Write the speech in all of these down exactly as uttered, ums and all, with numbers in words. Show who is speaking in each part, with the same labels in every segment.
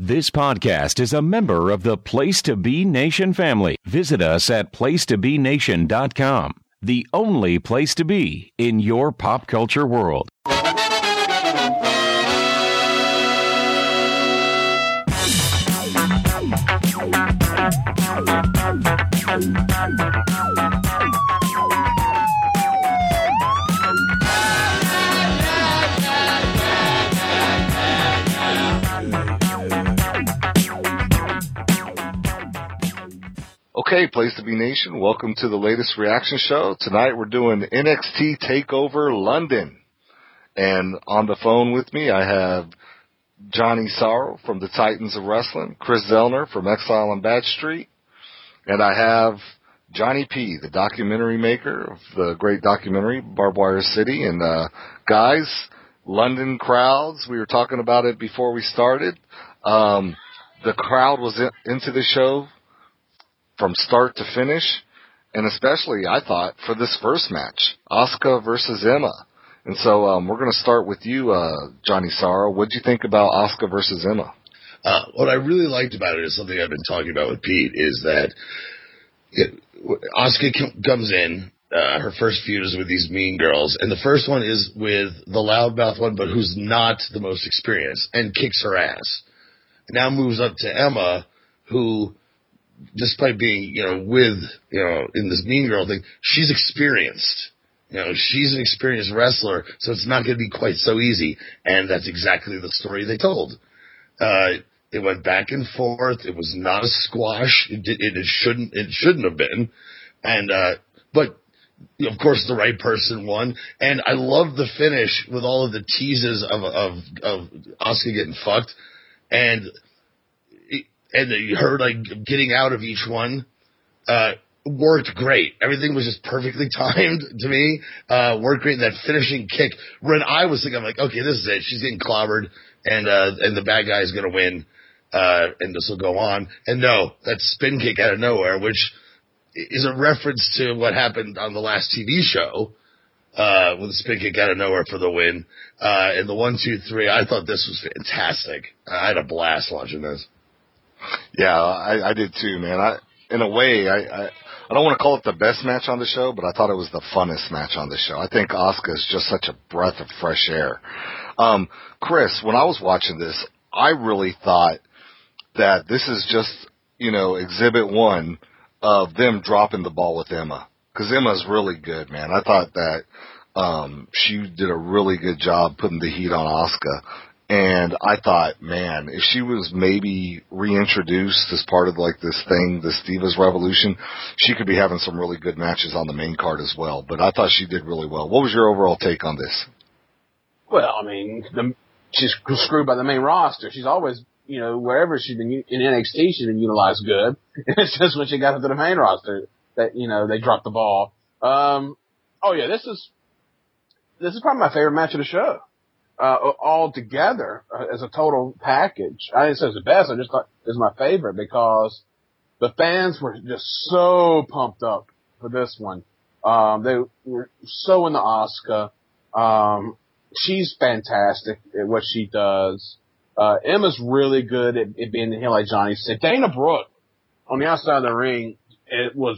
Speaker 1: This podcast is a member of the Place to Be Nation family. Visit us at place to be nation dot com, the only place to be in your pop culture world.
Speaker 2: Okay, Place to Be Nation, welcome to the latest reaction show. Tonight we're doing N X T TakeOver London. And on the phone with me, I have Johnny Sorrow from the Titans of Wrestling, Chris Zellner from Exile on Bad Street, and I have Johnny P, the documentary maker of the great documentary, Barbed Wire City. And uh, guys, London crowds, we were talking about it before we started. Um, the crowd was in, into the show from start to finish, and especially, I thought, for this first match, Asuka versus Emma. And so um, we're going to start with you, uh, Johnny Sorrow. What did you think about Asuka versus Emma?
Speaker 3: Uh, what I really liked about it is something I've been talking about with Pete, is that it, Asuka comes in, uh, her first feud is with these mean girls, and the first one is with the loudmouth one, but who's not the most experienced, and kicks her ass. Now moves up to Emma, who, despite being, you know, with, you know, in this mean girl thing, she's experienced. You know, she's an experienced wrestler, so it's not going to be quite so easy. And that's exactly the story they told. Uh, it went back and forth. It was not a squash. It, did, it, it shouldn't, it shouldn't have been. And, uh, but, of course, the right person won. And I love the finish with all of the teases of, of, of Asuka getting fucked. And, And her, like, getting out of each one, uh, worked great. Everything was just perfectly timed to me. Uh, worked great. And that finishing kick, when I was thinking, I'm like, okay, this is it. She's getting clobbered, and, uh, and the bad guy is going to win, uh, and this will go on. And no, that spin kick out of nowhere, which is a reference to what happened on the last T V show, uh, with the spin kick out of nowhere for the win. Uh, and the one, two, three, I thought this was fantastic. I had a blast watching this.
Speaker 2: Yeah, I, I did too, man. I, in a way, I, I, I don't want to call it the best match on the show, but I thought it was the funnest match on the show. I think Asuka is just such a breath of fresh air. Um, Chris, when I was watching this, I really thought that this is just, you know, exhibit one of them dropping the ball with Emma. Because Emma's really good, man. I thought that um, she did a really good job putting the heat on Asuka. And I thought, man, if she was maybe reintroduced as part of like this thing, this Divas Revolution, she could be having some really good matches on the main card as well. But I thought she did really well. What was your overall take on this?
Speaker 4: Well, I mean, the, she's screwed by the main roster. She's always, you know, wherever she's been in N X T, she's been utilized good. It's just when she got into the main roster that, you know, they dropped the ball. Um, oh yeah, this is this is probably my favorite match of the show. Uh, all together uh, as a total package. I didn't say it was the best. I just thought it was my favorite because the fans were just so pumped up for this one. Um, they were so into Asuka. Um, she's fantastic at what she does. Uh, Emma's really good at, at being the heel, like Johnny said. Dana Brooke on the outside of the ring, it was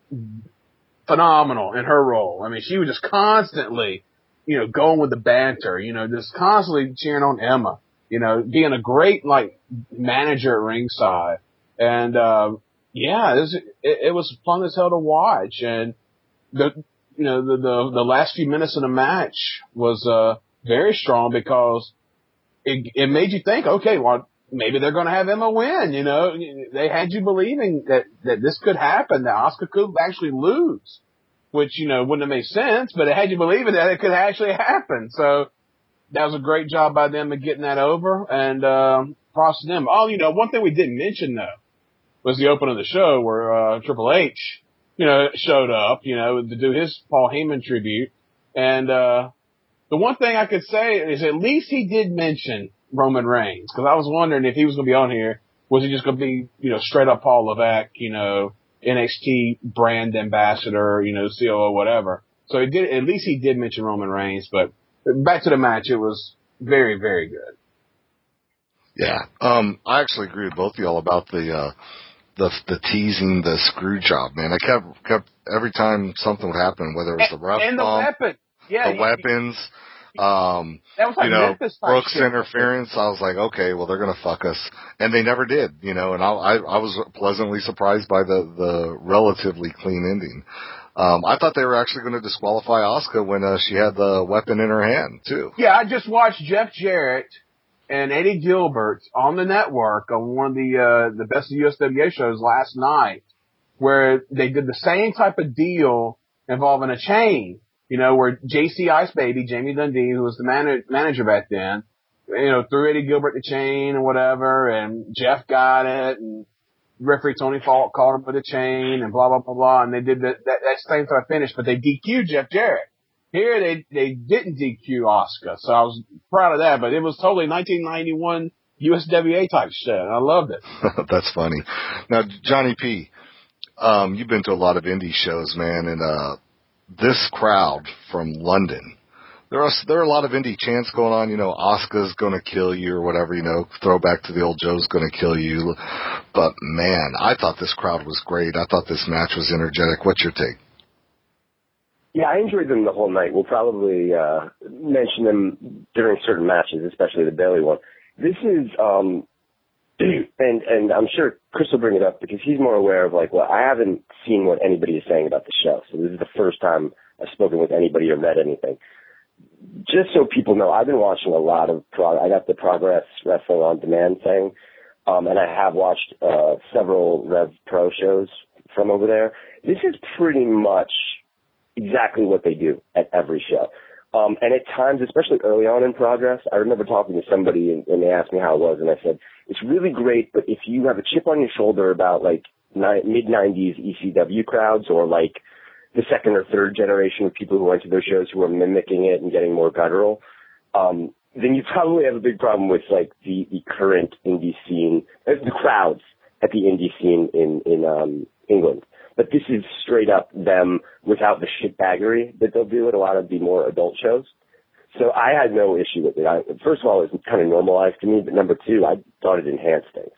Speaker 4: phenomenal in her role. I mean, she was just constantly, you know, going with the banter, you know, just constantly cheering on Emma, you know, being a great, like, manager at ringside. And, uh, yeah, it was, it, it was fun as hell to watch. And the, you know, the, the, the last few minutes of the match was, uh, very strong because it, it made you think, okay, well, maybe they're going to have Emma win, you know. They had you believing that, that this could happen, that Asuka could actually lose. Which, you know, wouldn't have made sense, but it had you believing that it could actually happen. So that was a great job by them of getting that over, and um, props to them. Oh, you know, one thing we didn't mention, though, was the opening of the show where uh, Triple H, you know, showed up, you know, to do his Paul Heyman tribute. And uh, the one thing I could say is at least he did mention Roman Reigns, because I was wondering if he was going to be on here, was he just going to be, you know, straight up Paul Levesque, you know, N X T brand ambassador, you know, C O O, whatever. So he did, at least he did mention Roman Reigns, but back to the match, it was very, very good.
Speaker 2: Yeah. Um, I actually agree with both of y'all about the, uh, the, the teasing, the screw job, man. I kept, kept, every time something would happen, whether it was the rough
Speaker 4: and the
Speaker 2: bump,
Speaker 4: weapon. Yeah,
Speaker 2: the
Speaker 4: you,
Speaker 2: weapons, um,
Speaker 4: that was like
Speaker 2: you know,
Speaker 4: Memphis type
Speaker 2: Brooks'
Speaker 4: shit.
Speaker 2: interference. I was like, okay, well, they're going to fuck us. And they never did, you know, and I, I, I was pleasantly surprised by the, the relatively clean ending. Um, I thought they were actually going to disqualify Asuka when uh, she had the weapon in her hand, too.
Speaker 4: Yeah, I just watched Jeff Jarrett and Eddie Gilbert on the network on one of the uh, the Best of U S W A shows last night, where they did the same type of deal involving a chain, you know, where J C Ice Baby, Jamie Dundee, who was the man- manager back then, you know, threw Eddie Gilbert the chain and whatever, and Jeff got it, and referee Tony Falk called him with a chain, and blah, blah, blah, blah, and they did that, that, that same type of finish, but they D Q'd Jeff Jarrett. Here they they didn't D Q Asuka, so I was proud of that, but it was totally nineteen ninety-one U S W A type shit, and I loved it.
Speaker 2: That's funny. Now, Johnny P., um, you've been to a lot of indie shows, man, and uh, this crowd from London, there are there are a lot of indie chants going on. You know, Asuka's gonna kill you or whatever. You know, throwback to the old Joe's gonna kill you. But man, I thought this crowd was great. I thought this match was energetic. What's your take?
Speaker 5: Yeah, I enjoyed them the whole night. We'll probably uh, mention them during certain matches, especially the Bayley one. This is, um, and and I'm sure Chris will bring it up because he's more aware of, like, well, I haven't seen what anybody is saying about the show. So this is the first time I've spoken with anybody or read anything. Just so people know, I've been watching a lot of prog. I got the Progress Wrestling on Demand thing, um, and I have watched uh, several Rev Pro shows from over there. This is pretty much exactly what they do at every show. Um, and at times, especially early on in Progress, I remember talking to somebody and, and they asked me how it was, and I said, it's really great, but if you have a chip on your shoulder about, like, ni- mid-nineties E C W crowds or, like, the second or third generation of people who went to those shows who are mimicking it and getting more guttural, um, then you probably have a big problem with, like, the, the current indie scene, uh, the crowds at the indie scene in, in um, England. But this is straight up them without the shitbaggery that they'll do at a lot of the more adult shows. So I had no issue with it. I, first of all, it was kind of normalized to me, but number two, I thought it enhanced things.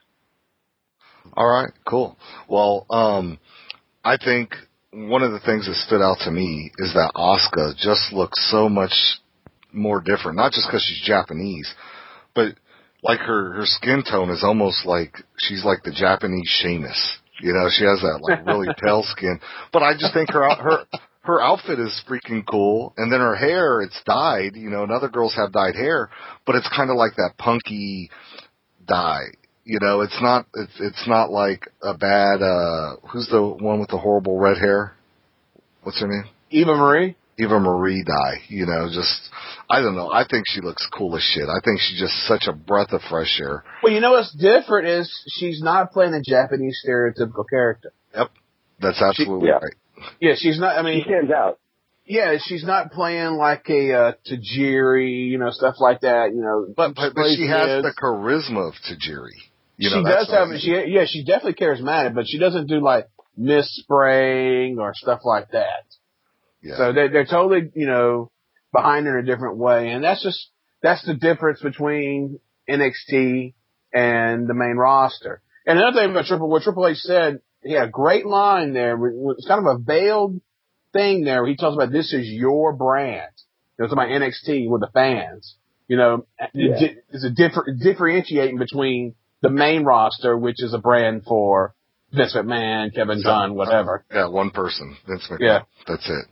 Speaker 2: All right, cool. Well, um, I think one of the things that stood out to me is that Asuka just looks so much more different, not just because she's Japanese, but like her, her skin tone is almost like she's like the Japanese Sheamus. You know, she has that like really pale skin, but I just think her her her outfit is freaking cool. And then her hair, it's dyed. You know, and other girls have dyed hair, but it's kind of like that punky dye. You know, it's not it's it's not like a bad. uh Who's the one with the horrible red hair? What's her name?
Speaker 4: Eva Marie.
Speaker 2: Eva Marie dye. You know, just I don't know. I think she looks cool as shit. I think she's just such a breath of fresh air.
Speaker 4: Well, you know what's different is she's not playing a Japanese stereotypical character.
Speaker 2: Yep, that's absolutely
Speaker 5: she, yeah.
Speaker 2: right.
Speaker 4: Yeah, she's not. I mean,
Speaker 5: she stands out.
Speaker 4: Yeah, she's not playing like a uh, Tajiri, you know, stuff like that. You know,
Speaker 2: but but, but she has the charisma of Tajiri. You know,
Speaker 4: she does have. She yeah, she's definitely charismatic, but she doesn't do like Miss Spraying or stuff like that.
Speaker 2: Yeah.
Speaker 4: So they're, they're totally, you know, behind her in a different way. And that's just, that's the difference between N X T and the main roster. And another thing about Triple, what Triple H said, he had a great line there. It's kind of a veiled thing there where he talks about this is your brand. You know, it's about N X T with the fans. You know, yeah. It's a different, differentiating between the main roster, which is a brand for Vince McMahon, Kevin so, Dunn, whatever.
Speaker 2: Uh, yeah, one person, Vince McMahon.
Speaker 4: Yeah.
Speaker 2: That's it.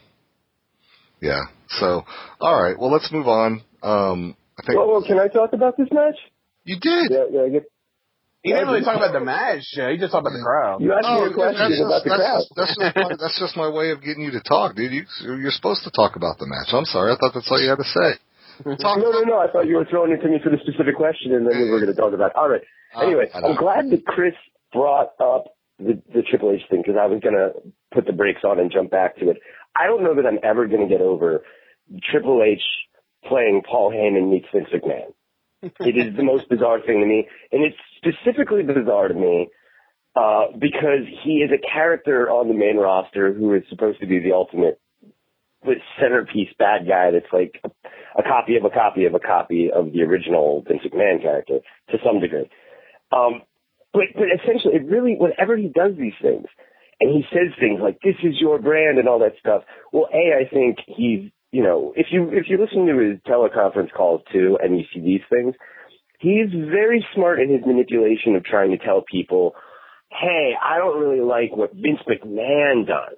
Speaker 2: Yeah. So, all right. Well, let's move on. Um, I think.
Speaker 5: Well, well, can I talk about this match?
Speaker 2: You did.
Speaker 5: Yeah, yeah. I get,
Speaker 4: he didn't really talk about the match. He just talked about the crowd.
Speaker 5: You asked
Speaker 2: oh,
Speaker 5: me a question
Speaker 2: that's
Speaker 5: about
Speaker 2: just,
Speaker 5: the
Speaker 2: that's
Speaker 5: crowd.
Speaker 2: Just, that's, just my, that's just my way of getting you to talk, dude. You, you're supposed to talk about the match. I'm sorry. I thought that's all you had to say.
Speaker 5: Talk no, no, no. I thought you were throwing it to me for the specific question, and then we were going to talk about it. All right. Anyway, uh, I'm glad that Chris brought up the, the Triple H thing because I was going to put the brakes on and jump back to it. I don't know that I'm ever going to get over Triple H playing Paul Heyman meets Vince McMahon. It is the most bizarre thing to me, and it's specifically bizarre to me uh, because he is a character on the main roster who is supposed to be the ultimate the centerpiece bad guy that's like a, a copy of a copy of a copy of the original Vince McMahon character to some degree. Um, but, but essentially, it really, whenever he does these things, and he says things like, this is your brand and all that stuff, well, A, I think he's, you know, if you, if you listen to his teleconference calls too, and you see these things, he's very smart in his manipulation of trying to tell people, hey, I don't really like what Vince McMahon does,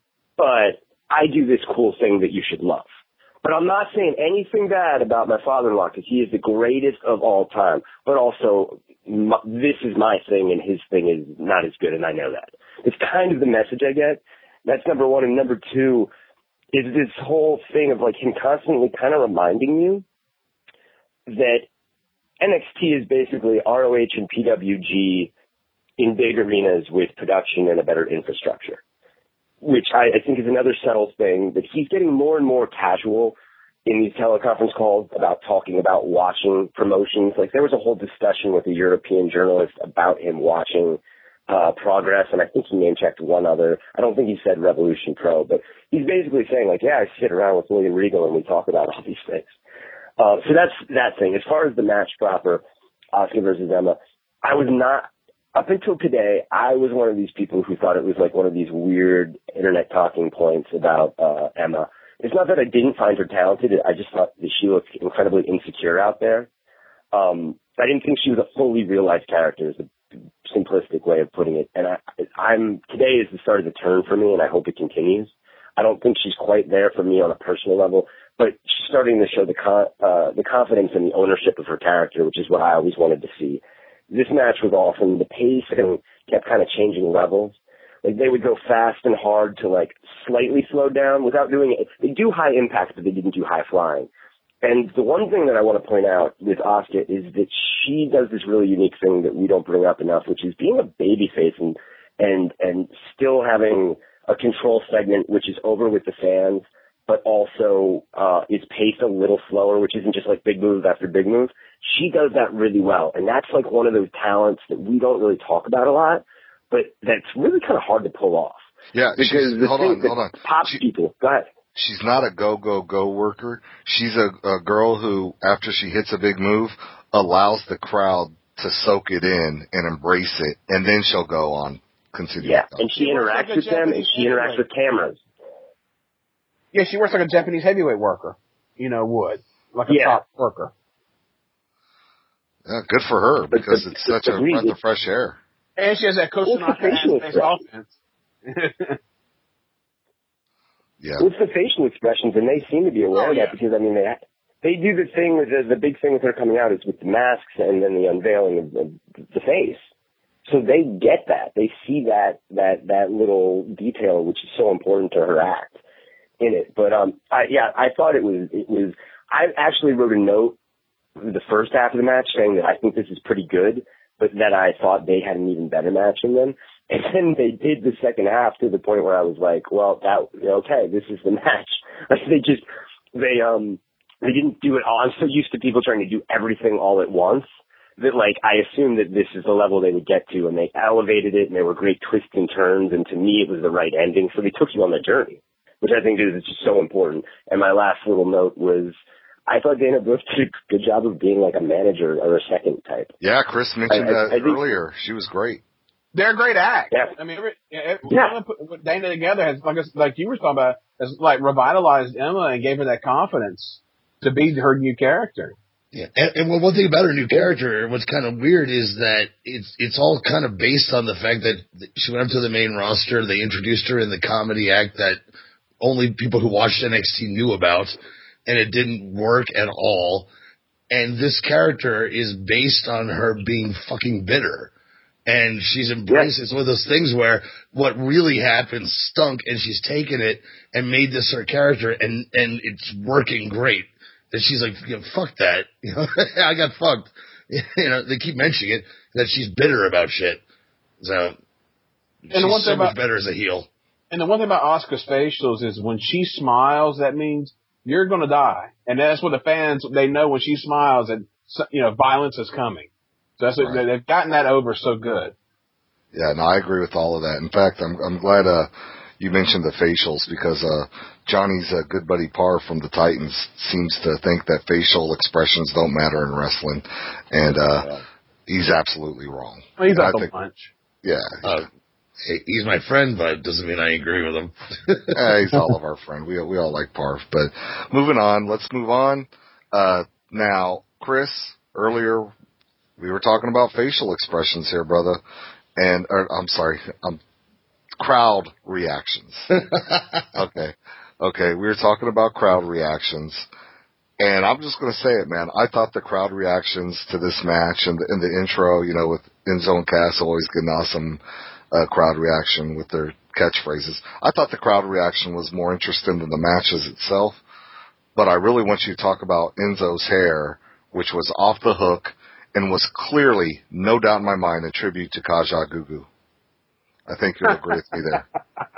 Speaker 5: but I do this cool thing that you should love. But I'm not saying anything bad about my father-in-law because he is the greatest of all time. But also, my, this is my thing and his thing is not as good, and I know that. It's kind of the message I get. That's number one. And number two is this whole thing of like him constantly kind of reminding you that N X T is basically R O H and P W G in big arenas with production and a better infrastructure, which I, I think is another subtle thing that he's getting more and more casual in these teleconference calls about talking about watching promotions. Like there was a whole discussion with a European journalist about him watching uh, Progress, and I think he name-checked one other. I don't think he said Revolution Pro, but he's basically saying like, yeah, I sit around with William Regal and we talk about all these things. Uh, so that's that thing. As far as the match proper, Asuka versus Emma, I was not, up until today, I was one of these people who thought it was like one of these weird internet talking points about uh, Emma. It's not that I didn't find her talented. I just thought that she looked incredibly insecure out there. Um, I didn't think she was a fully realized character, is a simplistic way of putting it. And I, I'm today is the start of the turn for me, and I hope it continues. I don't think she's quite there for me on a personal level, but she's starting to show the con- uh, the confidence and the ownership of her character, which is what I always wanted to see. This match was awesome. The pace and kept kind of changing levels. Like they would go fast and hard to like slightly slow down without doing it. They do high impact, but they didn't do high flying. And the one thing that I want to point out with Asuka is that she does this really unique thing that we don't bring up enough, which is being a babyface and and and still having a control segment which is over with the fans, but also uh, is paced a little slower, which isn't just like big move after big move. She does that really well, and that's like one of those talents that we don't really talk about a lot, but that's really kind of hard to pull off.
Speaker 2: Yeah,
Speaker 5: because the
Speaker 2: hold
Speaker 5: thing
Speaker 2: on,
Speaker 5: that
Speaker 2: hold on.
Speaker 5: pops
Speaker 2: She,
Speaker 5: people. Go ahead.
Speaker 2: She's not a go, go, go worker. She's a, a girl who, after she hits a big move, allows the crowd to soak it in and embrace it, and then she'll go on. Continue.
Speaker 5: Yeah, and she, she interacts like with them, and she interacts with cameras.
Speaker 4: Yeah, she works like a Japanese heavyweight worker, you know, would. Like a yeah. top worker.
Speaker 2: Yeah, good for her, because
Speaker 5: but,
Speaker 2: it's
Speaker 5: but,
Speaker 2: such
Speaker 5: but
Speaker 2: a breath of fresh air.
Speaker 4: And she has that Coach Tanaka-based offense.
Speaker 2: Yeah.
Speaker 5: Well, it's the facial expressions, and they seem to be aware
Speaker 4: oh,
Speaker 5: of that
Speaker 4: yeah.
Speaker 5: because, I mean, they they do the thing with the, the big thing with her coming out is with the masks and then the unveiling of the, the face. So they get that. They see that, that, that little detail, which is so important to her act in it. But, um, I, yeah, I thought it was, it was, I actually wrote a note the first half of the match saying that I think this is pretty good, but that I thought they had an even better match than them. And then they did the second half to the point where I was like, well, that, okay, this is the match. Like they just, they, um, they didn't do it all. I'm so used to people trying to do everything all at once that like, I assumed that this is the level they would get to, and they elevated it and there were great twists and turns. And to me, it was the right ending. So they took you on the journey, which I think is just so important. And my last little note was, I thought Dana Brooke did a good job of being like a manager or a second type.
Speaker 2: Yeah, Chris mentioned
Speaker 5: I, I,
Speaker 2: that
Speaker 5: I think,
Speaker 2: earlier. She was great.
Speaker 4: They're a great act.
Speaker 5: Yeah.
Speaker 4: I mean, every, every,
Speaker 5: yeah.
Speaker 4: Put Dana together has, like, like you were talking about, has like revitalized Emma and gave her that confidence to be her new character.
Speaker 3: Yeah, and, and well, one thing about her new character, what's kind of weird is that it's it's all kind of based on the fact that she went up to the main roster. They introduced her in the comedy act that only people who watched N X T knew about, and it didn't work at all. And this character is based on her being fucking bitter. And she's embraced it. It's one of those things where what really happened stunk, and she's taken it and made this her character, and, and it's working great. That she's like, you know, fuck that. You know, I got fucked. You know, they keep mentioning it, that she's bitter about shit. So,
Speaker 4: and
Speaker 3: she's
Speaker 4: the one
Speaker 3: so
Speaker 4: thing
Speaker 3: much
Speaker 4: about,
Speaker 3: better as a heel.
Speaker 4: And the one thing about Asuka's facials is when she smiles, that means you're going to die. And that's what the fans, they know when she smiles that, you know, violence is coming. So that's what, right. They've gotten that over so good.
Speaker 2: Yeah, no, I agree with all of that. In fact, I'm I'm glad uh you mentioned the facials because uh, Johnny's uh, good buddy Parr from the Titans seems to think that facial expressions don't matter in wrestling, and uh, yeah. he's absolutely wrong.
Speaker 4: Well, he's up
Speaker 2: a
Speaker 4: bunch.
Speaker 2: Yeah.
Speaker 3: Uh, hey, he's my friend, but it doesn't mean I agree with him.
Speaker 2: yeah, he's all of our friend. We we all like Parr. But moving on, let's move on. Uh, now, Chris, earlier we were talking about facial expressions here, brother, and or, I'm sorry, um, crowd reactions. okay, okay, we were talking about crowd reactions, and I'm just going to say it, man. I thought the crowd reactions to this match and the, in the intro, you know, with Enzo and Cass always getting awesome uh, crowd reaction with their catchphrases. I thought the crowd reaction was more interesting than the matches itself. But I really want you to talk about Enzo's hair, which was off the hook and was clearly, no doubt in my mind, a tribute to Kaja Gugu. I think you'll agree with me there.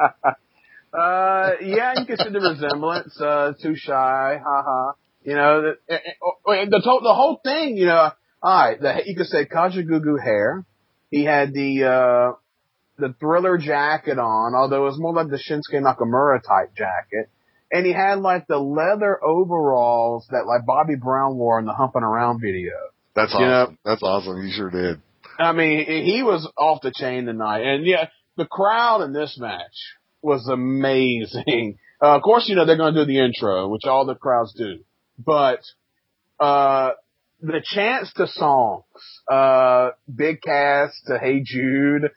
Speaker 4: uh, yeah, you can see the resemblance. Uh, too shy, haha. You know, the, the, the, the whole thing, you know, all right, the, you could say Kaja Gugu hair. He had the, uh, the Thriller jacket on, although it was more like the Shinsuke Nakamura type jacket. And he had like the leather overalls that like Bobby Brown wore in the Humping Around video.
Speaker 2: That's
Speaker 4: you
Speaker 2: awesome.
Speaker 4: know?
Speaker 2: That's awesome. He sure did.
Speaker 4: I mean, he was off the chain tonight. And yeah, the crowd in this match was amazing. Uh, of course, you know, they're going to do the intro, which all the crowds do. But, uh, the chants to songs, uh, Big Cass to Hey Jude.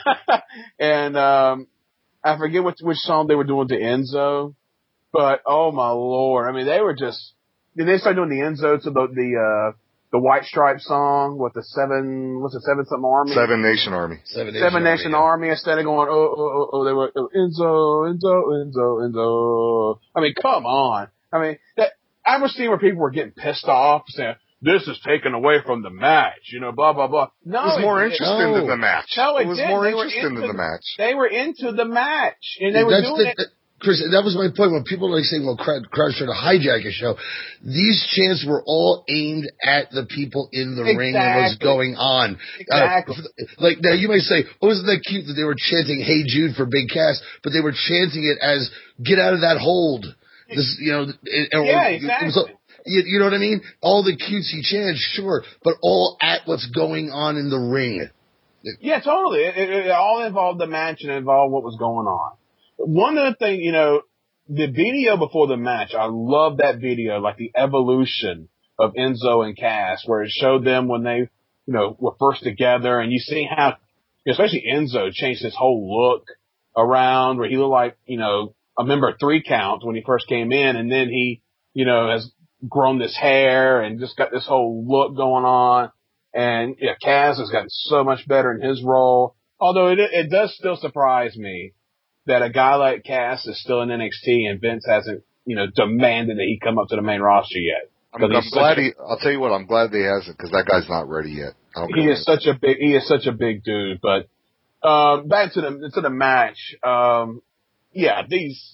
Speaker 4: and, um, I forget which, which song they were doing to Enzo. But, oh my lord, I mean, they were just, did they start doing the Enzo to the, the, uh, the White Stripe song with the seven, what's it, seven something army?
Speaker 2: Seven Nation Army.
Speaker 4: Seven Nation, seven Nation Army, army instead of going, oh, oh, oh, oh, they were, oh, Enzo, Enzo, Enzo, Enzo. I mean, come on. I mean, that, I was seeing where people were getting pissed off saying, this is taken away from the match, you know, blah, blah, blah. No,
Speaker 2: it was more
Speaker 4: it,
Speaker 2: interesting
Speaker 4: no.
Speaker 2: than the match.
Speaker 4: No, it,
Speaker 2: it was
Speaker 4: didn't.
Speaker 2: more
Speaker 4: They
Speaker 2: interesting
Speaker 4: into,
Speaker 2: than the match.
Speaker 4: They were into the match, and they were
Speaker 3: That's
Speaker 4: doing
Speaker 3: the,
Speaker 4: it.
Speaker 3: That, Chris, that was my point. When people like saying, well, crowd, crowd's trying to hijack a show, these chants were all aimed at the people in the
Speaker 4: exactly.
Speaker 3: ring and what's going on.
Speaker 4: Exactly.
Speaker 3: Uh, like, now you may say, oh, isn't that cute that they were chanting Hey Jude for Big Cass, but they were chanting it as, get out of that hold. This, you know, it, or,
Speaker 4: yeah, exactly.
Speaker 3: So, you, you know what I mean? All the cutesy chants, sure, but all at what's going on in the ring.
Speaker 4: Yeah, totally. It, it, it all involved the match and involved what was going on. One other thing, you know, the video before the match, I love that video, like the evolution of Enzo and Cass, where it showed them when they, you know, were first together, and you see how, especially Enzo, changed his whole look around, where he looked like, you know, a member three count when he first came in, and then he, you know, has grown this hair and just got this whole look going on. And yeah, Cass has gotten so much better in his role. Although it it does still surprise me that a guy like Cass is still in N X T and Vince hasn't, you know, demanded that he come up to the main roster yet.
Speaker 2: I'm, I'm glad a, he, I'll tell you what, I'm glad he hasn't, because that guy's not ready yet.
Speaker 4: He is such a big, he is such a big dude. But, um, back to the, to the match. Um, yeah, these,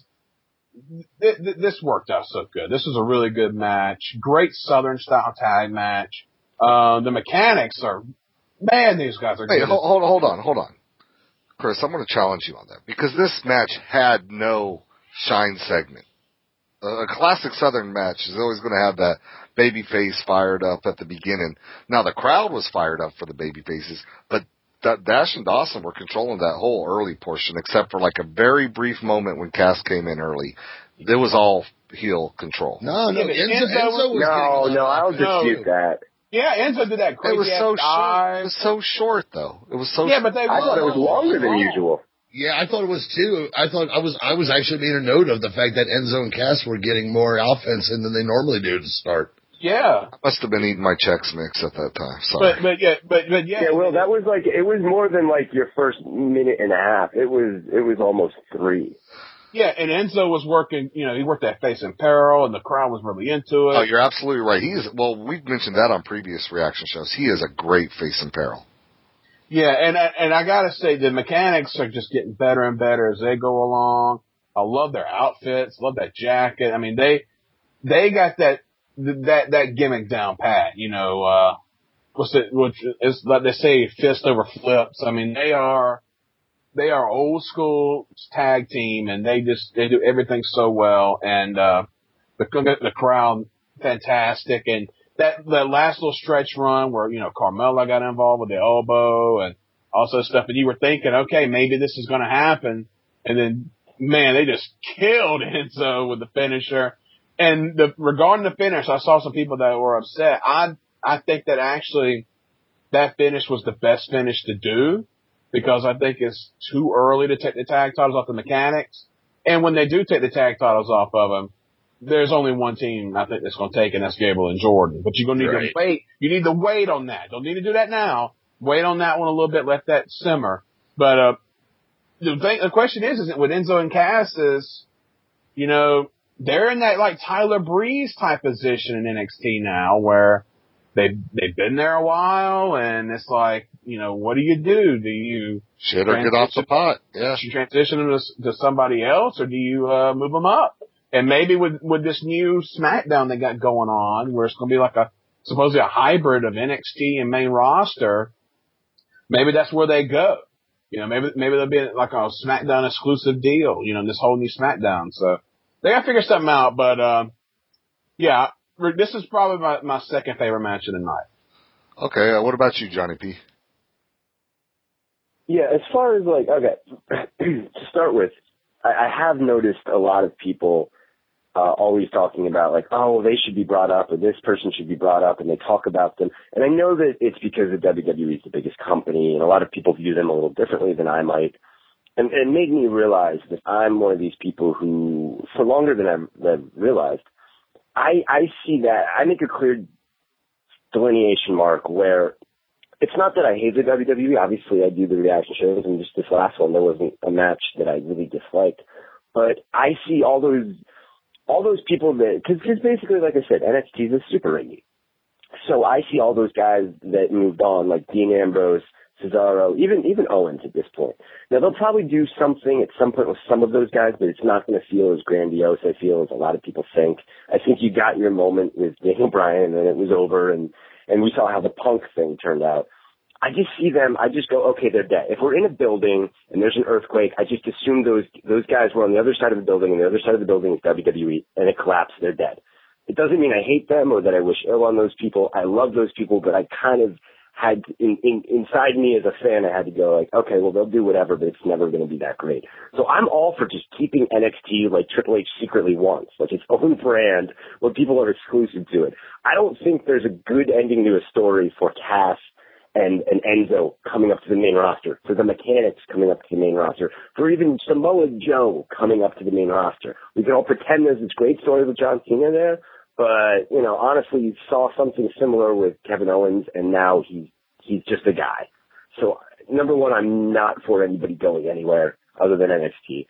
Speaker 4: th- th- this worked out so good. This was a really good match. Great Southern style tag match. Uh, the mechanics are, man, these guys are
Speaker 2: hey,
Speaker 4: good.
Speaker 2: Hold, hold, hold on, hold on. Chris, I'm going to challenge you on that, because this match had no shine segment. A classic Southern match is always going to have that baby face fired up at the beginning. Now, the crowd was fired up for the baby faces, but Dash and Dawson were controlling that whole early portion, except for like a very brief moment when Cass came in early. It was all heel control.
Speaker 3: No, no,
Speaker 4: yeah,
Speaker 3: Enzo,
Speaker 4: Enzo,
Speaker 3: Enzo was
Speaker 5: no, no, I'll dispute
Speaker 4: no.
Speaker 5: that.
Speaker 4: Yeah, Enzo did that crazy
Speaker 2: It was so
Speaker 4: dive.
Speaker 2: short. It was so short, though. It was so.
Speaker 4: Yeah, but they.
Speaker 5: I thought it was longer than usual.
Speaker 3: Yeah, I thought it was too. I thought I was I was actually making a note of the fact that Enzo and Cass were getting more offense in than they normally do to start.
Speaker 4: Yeah,
Speaker 2: I must have been eating my Chex Mix at that time. Sorry,
Speaker 4: but but yeah, but but yeah.
Speaker 5: Yeah, well, that was like it was more than like your first minute and a half. It was it was almost three.
Speaker 4: Yeah, and Enzo was working. You know, he worked that face in peril, and the crowd was really into it.
Speaker 2: Oh, you're absolutely right. He is. Well, we've mentioned that on previous reaction shows. He is a great face in peril.
Speaker 4: Yeah, and and I gotta say the mechanics are just getting better and better as they go along. I love their outfits, love that jacket. I mean, they they got that that that gimmick down pat. You know, uh, what's it? Which is like they say, fist over flips. I mean, they are they are old school tag team, and they just they do everything so well, and uh, the the crowd fantastic, and that that last little stretch run where you know Carmella got involved with the elbow and also stuff, and you were thinking, okay, maybe this is going to happen, and then man, they just killed Enzo with the finisher. And the regarding the finish, I saw some people that were upset. I I think that actually that finish was the best finish to do because I think it's too early to take the tag titles off the Mechanics. And when they do take the tag titles off of them, there's only one team I think that's going to take, and that's Gable and Jordan. But you're going to need right. to wait. You need to wait on that. Don't need to do that now. Wait on that one a little bit. Let that simmer. But uh, the thing, the question is, is that with Enzo and Cass is, you know, they're in that like Tyler Breeze type position in N X T now, where they they've been there a while, and it's like, you know, what do you do? Do you
Speaker 2: shit or get off the pot? Yeah,
Speaker 4: you transition them to, to somebody else, or do you uh, move them up? And maybe with with this new SmackDown they got going on, where it's going to be like a supposedly a hybrid of N X T and main roster, maybe that's where they go. You know, maybe maybe there'll be like a SmackDown exclusive deal. You know, this whole new SmackDown. So they got to figure something out. But um, yeah, this is probably my, my second favorite match of the night.
Speaker 2: Okay, uh, what about you, Johnny P?
Speaker 5: Yeah, as far as like, okay, to start with, I, I have noticed a lot of people uh, always talking about like, oh, they should be brought up, or this person should be brought up, and they talk about them. And I know that it's because the W W E is the biggest company, and a lot of people view them a little differently than I might. And it made me realize that I'm one of these people who, for longer than I've, I've realized, I, I see that, I make a clear delineation mark where it's not that I hate the W W E. Obviously, I do the reaction shows, and just this last one, there wasn't a match that I really disliked. But I see all those all those people that, because basically, like I said, N X T is a super ringy. So I see all those guys that moved on, like Dean Ambrose, Cesaro, even even Owens at this point. Now, they'll probably do something at some point with some of those guys, but it's not going to feel as grandiose, I feel, as a lot of people think. I think you got your moment with Daniel Bryan, and then it was over, and, and we saw how the Punk thing turned out. I just see them, I just go, okay, they're dead. If we're in a building and there's an earthquake, I just assume those those guys were on the other side of the building, and the other side of the building is W W E, and it collapsed, they're dead. It doesn't mean I hate them or that I wish ill on those people. I love those people, but I kind of had, in, in, inside me as a fan, I had to go like, okay, well, they'll do whatever, but it's never going to be that great. So I'm all for just keeping N X T like Triple H secretly wants, like its own brand where people are exclusive to it. I don't think there's a good ending to a story for Cass and, and Enzo coming up to the main roster, for the Mechanics coming up to the main roster, for even Samoa Joe coming up to the main roster. We can all pretend there's this great story with John Cena there, but, you know, honestly, you saw something similar with Kevin Owens, and now he's, he's just a guy. So, number one, I'm not for anybody going anywhere other than N X T.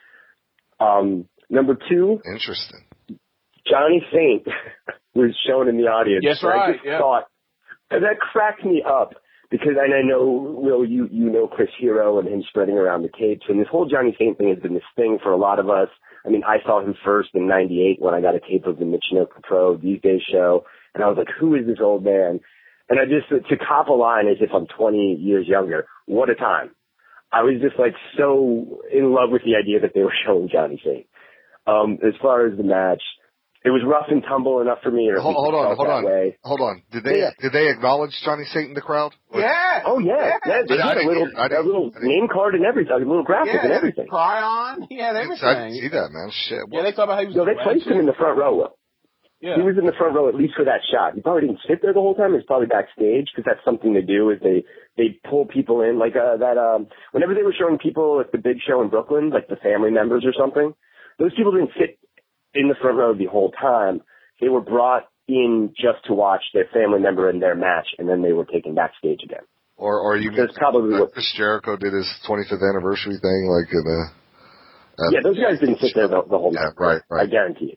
Speaker 5: Um, number two.
Speaker 2: Interesting.
Speaker 5: Johnny Saint was shown in the audience.
Speaker 4: Yes, right.
Speaker 5: I just
Speaker 4: yeah.
Speaker 5: thought, and that cracked me up. Because and I know, Will, you, you know Chris Hero and him spreading around the tapes. And this whole Johnny Saint thing has been this thing for a lot of us. I mean, I saw him first in ninety-eight when I got a tape of the Michinoku Pro These Days show. And I was like, who is this old man? And I just, to cop a line as if I'm twenty years younger, what a time. I was just like so in love with the idea that they were showing Johnny Saint. Um, as far as the match, it was rough and tumble enough for me. Or
Speaker 2: hold, hold on, hold on,
Speaker 5: way.
Speaker 2: hold on. Did they
Speaker 5: yeah.
Speaker 2: did they acknowledge Johnny Saint in the crowd? Or?
Speaker 4: Yeah.
Speaker 5: Oh yeah. yeah. They
Speaker 2: I,
Speaker 5: had
Speaker 2: I
Speaker 5: a little,
Speaker 2: I
Speaker 5: a little name card and everything, a little graphic
Speaker 4: yeah,
Speaker 5: and everything.
Speaker 4: Cry on. He had everything.
Speaker 2: I didn't see that, man. Shit. What?
Speaker 4: Yeah, they talk about how he was.
Speaker 5: No, they placed him in the front row. Will.
Speaker 4: Yeah.
Speaker 5: He was in the front row at least for that shot. He probably didn't sit there the whole time. He was probably backstage because that's something they do is they, they pull people in like uh, that. Um, whenever they were showing people at the big show in Brooklyn, like the family members or something, those people didn't sit in the front row the whole time. They were brought in just to watch their family member in their match, and then they were taken backstage again.
Speaker 2: Or, or you
Speaker 5: That's probably
Speaker 2: like
Speaker 5: what
Speaker 2: Chris Jericho did his twenty-fifth anniversary thing, like in a. Uh,
Speaker 5: yeah, those guys didn't sit there the, the whole
Speaker 2: yeah,
Speaker 5: night.
Speaker 2: right, right.
Speaker 5: I guarantee it.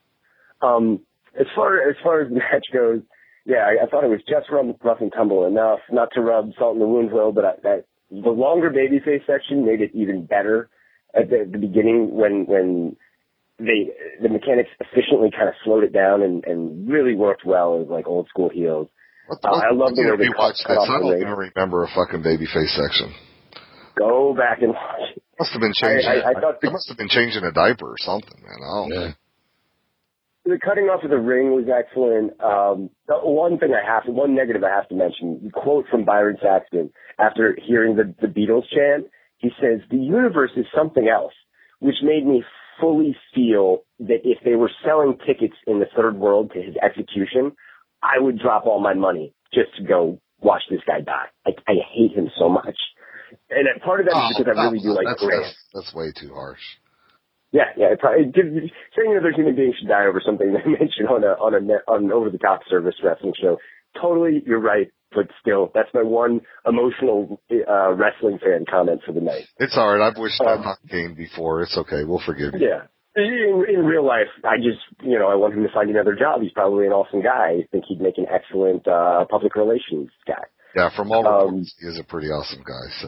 Speaker 5: Um, as far as far as the match goes, yeah, I, I thought it was just rough, rough and tumble enough, not to rub salt in the wound, Will, but I, that the longer babyface section made it even better at the, the beginning when when they the Mechanics efficiently kind of slowed it down and, and really worked well as like old school heels.
Speaker 2: What the,
Speaker 5: uh, I love the way they cut,
Speaker 2: watched
Speaker 5: cut
Speaker 2: this.
Speaker 5: off
Speaker 2: I
Speaker 5: the
Speaker 2: don't
Speaker 5: ring.
Speaker 2: even remember a fucking babyface section.
Speaker 5: Go back and watch it.
Speaker 2: Must have been changing.
Speaker 5: I, I, I thought
Speaker 2: they
Speaker 5: the,
Speaker 2: must have been changing a diaper or something, man. I don't know.
Speaker 5: the cutting off of the ring was excellent. Um, the one thing I have to, one negative I have to mention, the quote from Byron Saxton after hearing the, the Beatles chant, he says, "The universe is something else," which made me fully feel that if they were selling tickets in the third world to his execution, I would drop all my money just to go watch this guy die. I, I hate him so much. And part of that
Speaker 2: oh,
Speaker 5: is because I really do like
Speaker 2: that's,
Speaker 5: Grant.
Speaker 2: that's, that's way too harsh.
Speaker 5: Yeah, yeah. It probably, it, saying that there's human beings should die over something they mentioned on a on a net, on an over-the-top service wrestling show. Totally, you're right. But still, that's my one emotional uh, wrestling fan comment for the night.
Speaker 2: It's all right. I've wished
Speaker 5: um,
Speaker 2: that not game before. It's okay. We'll forgive you.
Speaker 5: Yeah. In, in real life, I just, you know, I want him to find another job. He's probably an awesome guy. I think he'd make an excellent uh, public relations guy.
Speaker 2: Yeah, from all
Speaker 5: Um,
Speaker 2: reports, he is a pretty awesome guy. So.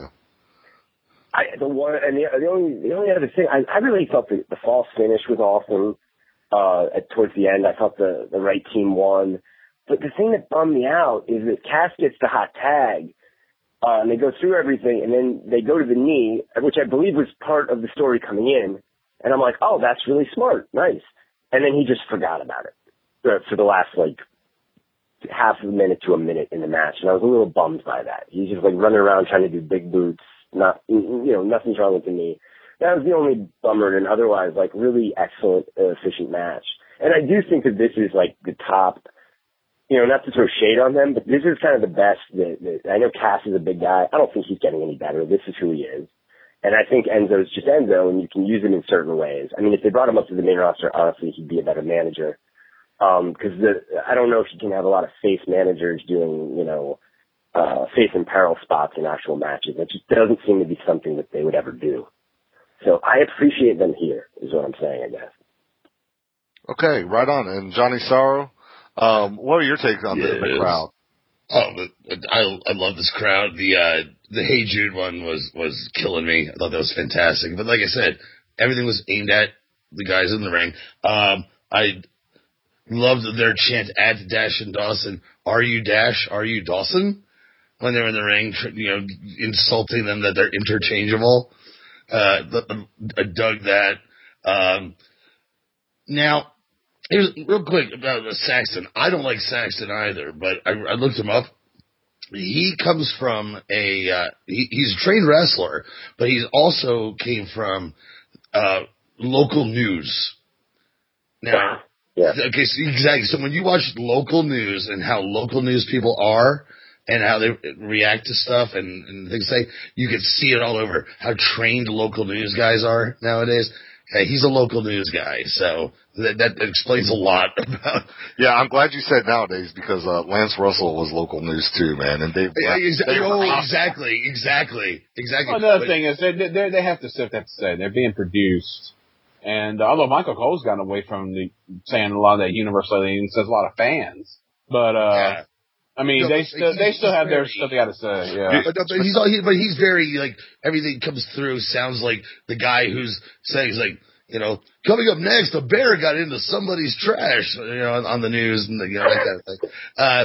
Speaker 5: I, the one and the, the only the only other thing I, I really thought the, the false finish was awesome. Uh, at towards the end, I thought the the right team won. But the thing that bummed me out is that Cass gets the hot tag, uh, and they go through everything, and then they go to the knee, which I believe was part of the story coming in. And I'm like, oh, that's really smart, nice. And then he just forgot about it for, for the last like half of a minute to a minute in the match, and I was a little bummed by that. He's just like running around trying to do big boots. Not, you know, nothing's wrong with the knee. That was the only bummer, and otherwise, like, really excellent, uh, efficient match. And I do think that this is, like, the top, you know, not to throw shade on them, but this is kind of the best. That, that, I know Cass is a big guy. I don't think he's getting any better. This is who he is. And I think Enzo's just Enzo, and you can use him in certain ways. I mean, if they brought him up to the main roster, honestly, he'd be a better manager. Um, cause the, I don't know if you can have a lot of face managers doing, you know, uh, face and peril spots in actual matches. It just doesn't seem to be something that they would ever do. So I appreciate them here, is what I'm saying, I guess.
Speaker 2: Okay, right on. And Johnny Sorrow, um, what are your takes on
Speaker 3: yes.
Speaker 2: the, the crowd?
Speaker 3: Oh, but I I love this crowd. The uh, the Hey Jude one was was killing me. I thought that was fantastic. But like I said, everything was aimed at the guys in the ring. Um, I loved their chant at Dash and Dawson. Are you Dash? Are you Dawson? When they're in the ring, you know, insulting them that they're interchangeable. Uh, I dug that. Um, now, here's real quick about Saxton. I don't like Saxton either, but I, I looked him up. He comes from a, uh, he, he's a trained wrestler, but he's also came from, uh, local news. Now,
Speaker 5: yeah.
Speaker 3: okay, so exactly. So when you watch local news and how local news people are, and how they react to stuff and, and things say, you can see it all over how trained local news guys are nowadays. Hey, he's a local news guy, so that, that explains a lot about.
Speaker 2: Yeah, I'm glad you said nowadays because uh, Lance Russell was local news too, man, and Dave.
Speaker 3: Yeah, exactly,
Speaker 2: they
Speaker 3: oh, exactly, exactly, exactly.
Speaker 4: Well, another
Speaker 3: but,
Speaker 4: thing is they they they have to still have to say they're being produced, and uh, although Michael Cole's gotten away from the saying a lot of that universally and says a lot of fans, but uh.
Speaker 3: Yeah.
Speaker 4: I mean,
Speaker 3: no,
Speaker 4: they still they still have
Speaker 3: very,
Speaker 4: their stuff they got to say. Yeah,
Speaker 3: but, but he's all, he, but he's very like everything comes through sounds like the guy who's saying he's like you know coming up next a bear got into somebody's trash you know on, on the news and the, you know that kind of thing. Uh,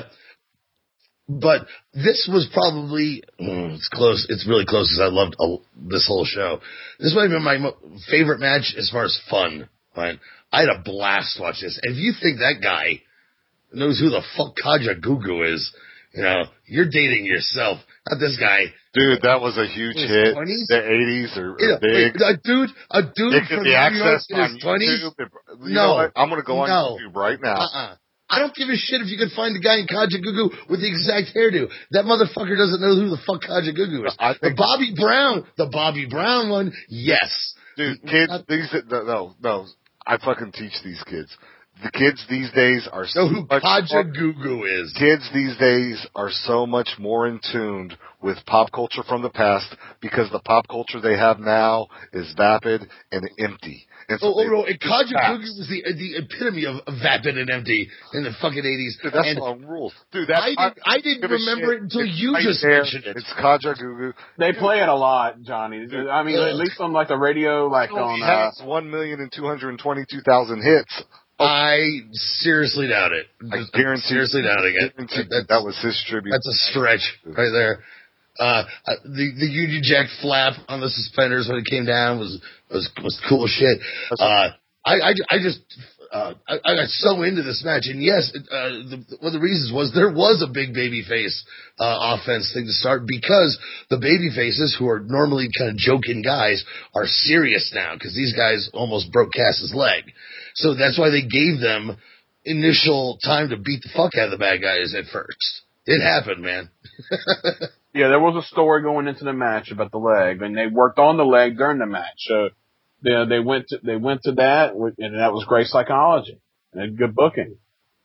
Speaker 3: but this was probably mm, it's close. It's really close because I loved uh, this whole show. This might have been my mo- favorite match as far as fun. Right, I had a blast watching this. And if you think that guy knows who the fuck Kaja Gugu is, you know, you're dating yourself, not this guy.
Speaker 2: Dude, that was a huge hit.
Speaker 3: twenties?
Speaker 2: The eighties are, are
Speaker 3: Yeah,
Speaker 2: big.
Speaker 3: wait, a dude, a dude
Speaker 2: They
Speaker 3: from
Speaker 2: get the
Speaker 3: New York
Speaker 2: access
Speaker 3: in
Speaker 2: on
Speaker 3: his twenties.
Speaker 2: YouTube. You
Speaker 3: No,
Speaker 2: know what? I'm going to go on
Speaker 3: no.
Speaker 2: YouTube right now.
Speaker 3: Uh-uh. I don't give a shit if you can find the guy in Kaja Gugu with the exact hairdo. That motherfucker doesn't know who the fuck Kaja Gugu is.
Speaker 2: I think
Speaker 3: the Bobby Brown, the Bobby Brown one, yes.
Speaker 2: Dude, kids,
Speaker 3: Not,
Speaker 2: these, no, no, I fucking teach these kids. The kids these days are so
Speaker 3: know who
Speaker 2: much
Speaker 3: Kaja
Speaker 2: more,
Speaker 3: Gugu is.
Speaker 2: Kids these days are so much more in tune with pop culture from the past because the pop culture they have now is vapid and empty. And so
Speaker 3: oh, oh,
Speaker 2: they,
Speaker 3: no, and Kaja Gugu was the the epitome of, of vapid and empty in the fucking eighties.
Speaker 2: Dude, that's
Speaker 3: and
Speaker 2: wrong rules. Dude, that's
Speaker 3: I didn't, I didn't remember it until
Speaker 2: it's
Speaker 3: you
Speaker 2: right
Speaker 3: just
Speaker 2: there.
Speaker 3: mentioned it.
Speaker 2: It's Kaja Gugu.
Speaker 4: they play it a lot, Johnny. I mean,
Speaker 3: Ugh.
Speaker 4: at least on like the radio, like
Speaker 2: He
Speaker 4: on. Uh,
Speaker 2: has one million and two hundred twenty-two thousand hits.
Speaker 3: I seriously doubt it.
Speaker 2: I guarantee.
Speaker 3: Seriously doubting it.
Speaker 2: Guarantee
Speaker 3: That's,
Speaker 2: that was his tribute.
Speaker 3: that's a stretch right there. Uh, the the Union Jack flap on the suspenders when it came down was was was cool shit. Uh, I, I I just. Uh, I, I got so into this match, and yes, uh, the, one of the reasons was there was a big babyface uh, offense thing to start because the babyfaces, who are normally kind of joking guys, are serious now because these guys almost broke Cass's leg. So that's why they gave them initial time to beat the fuck out of the bad guys at first. It happened, man.
Speaker 4: Yeah, there was a story going into the match about the leg, and they worked on the leg during the match. So they, they went to they went to that, and that was great psychology and good booking.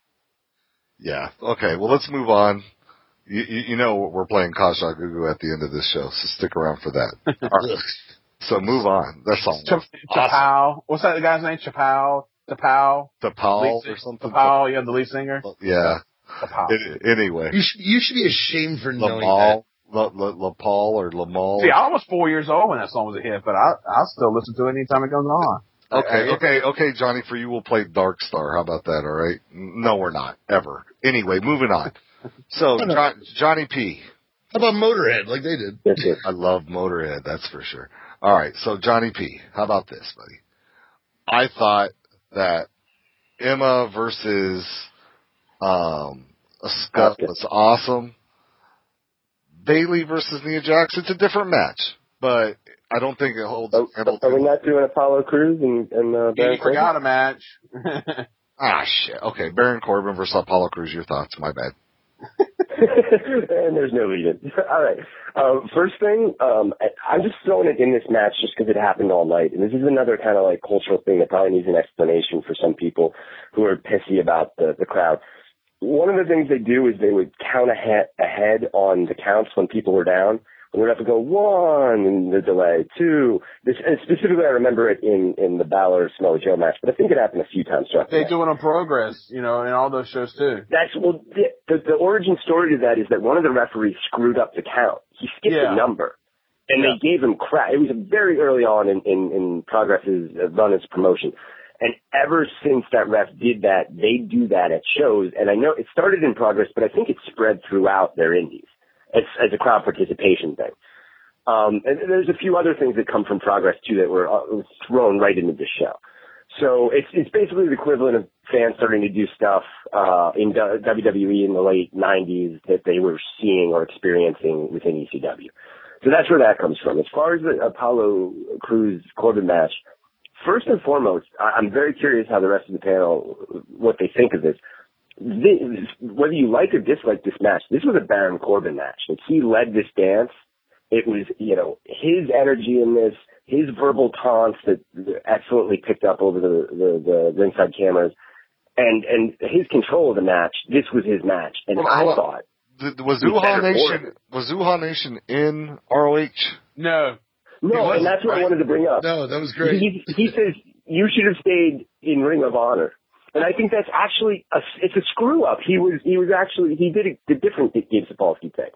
Speaker 2: Yeah. Okay. Well, let's move on. You, you, you know we're playing Kasha Gugu at the end of this show, so stick around for that. All right. So move on. That's all.
Speaker 4: Ch- Chappelle. Awesome. What's that guy's name? Chappelle. Chappelle.
Speaker 2: Chappelle or something.
Speaker 4: Chappelle. Yeah, the lead singer.
Speaker 2: Yeah. It, anyway,
Speaker 3: you should you should be ashamed for knowing
Speaker 2: Lamal,
Speaker 3: that.
Speaker 2: La, La, La Paul or Lamal.
Speaker 4: See, I was four years old when that song was a hit, but I I still listen to it anytime it comes on.
Speaker 2: Okay, okay, okay, Johnny. For you, we'll play Dark Star. How about that? All right. No, we're not ever. Anyway, moving on. So, John, Johnny P.
Speaker 3: How about Motorhead, like they did?
Speaker 2: I love Motorhead. That's for sure. All right. So, Johnny P. How about this, buddy? I thought that Emma versus um, Asuka was awesome. Bayley versus Nia Jax, it's a different match, but I don't think it holds.
Speaker 5: Oh, are we not doing Apollo Crews and, and uh, Baron
Speaker 4: You forgot a match.
Speaker 2: ah, shit. Okay, Baron Corbin versus Apollo Crews. Your thoughts? My bad.
Speaker 5: And there's no lead-in. All right. Um, first thing, um, I, I'm just throwing it in this match just because it happened all night. And this is another kind of like cultural thing that probably needs an explanation for some people who are pissy about the, the crowd. One of the things they do is they would count ahead, ahead on the counts when people were down. And we'd have to go one in the delay, two. This, and specifically, I remember it in, in the Balor Samoa Joe match, but I think it happened a few times throughout the
Speaker 4: They
Speaker 5: match.
Speaker 4: do it on Progress, you know, in all those shows too.
Speaker 5: That's, well, the, the, the origin story to that is that one of the referees screwed up the count. He skipped
Speaker 4: Yeah.
Speaker 5: a number. And
Speaker 4: Yeah.
Speaker 5: they gave him crap. It was very early on in, in, in Progress's run as promotion. And ever since that ref did that, they do that at shows. And I know it started in Progress, but I think it spread throughout their indies as, as a crowd participation thing. Um, and there's a few other things that come from Progress too that were uh, thrown right into the show. So it's it's basically the equivalent of fans starting to do stuff uh, in W W E in the late nineties that they were seeing or experiencing within E C W. So that's where that comes from. As far as the Apollo Crews Corbin match, first and foremost, I'm very curious how the rest of the panel, what they think of this. This, whether you like or dislike this match, this was a Baron Corbin match. Like, he led this dance. It was, you know, his energy in this, his verbal taunts that excellently picked up over the, the, the ringside cameras, and and his control of the match. This was his match, and
Speaker 2: well,
Speaker 5: I
Speaker 2: well,
Speaker 5: thought
Speaker 2: the, was Zuha Nation was Zuha Nation in R O H?
Speaker 4: No,
Speaker 5: no, and that's what
Speaker 3: right?
Speaker 5: I wanted to bring up.
Speaker 3: No, that was great.
Speaker 5: He, he says you should have stayed in Ring of Honor. And I think that's actually a, it's a screw up. He was he was actually he did a, the different Gabe Sapolsky thing.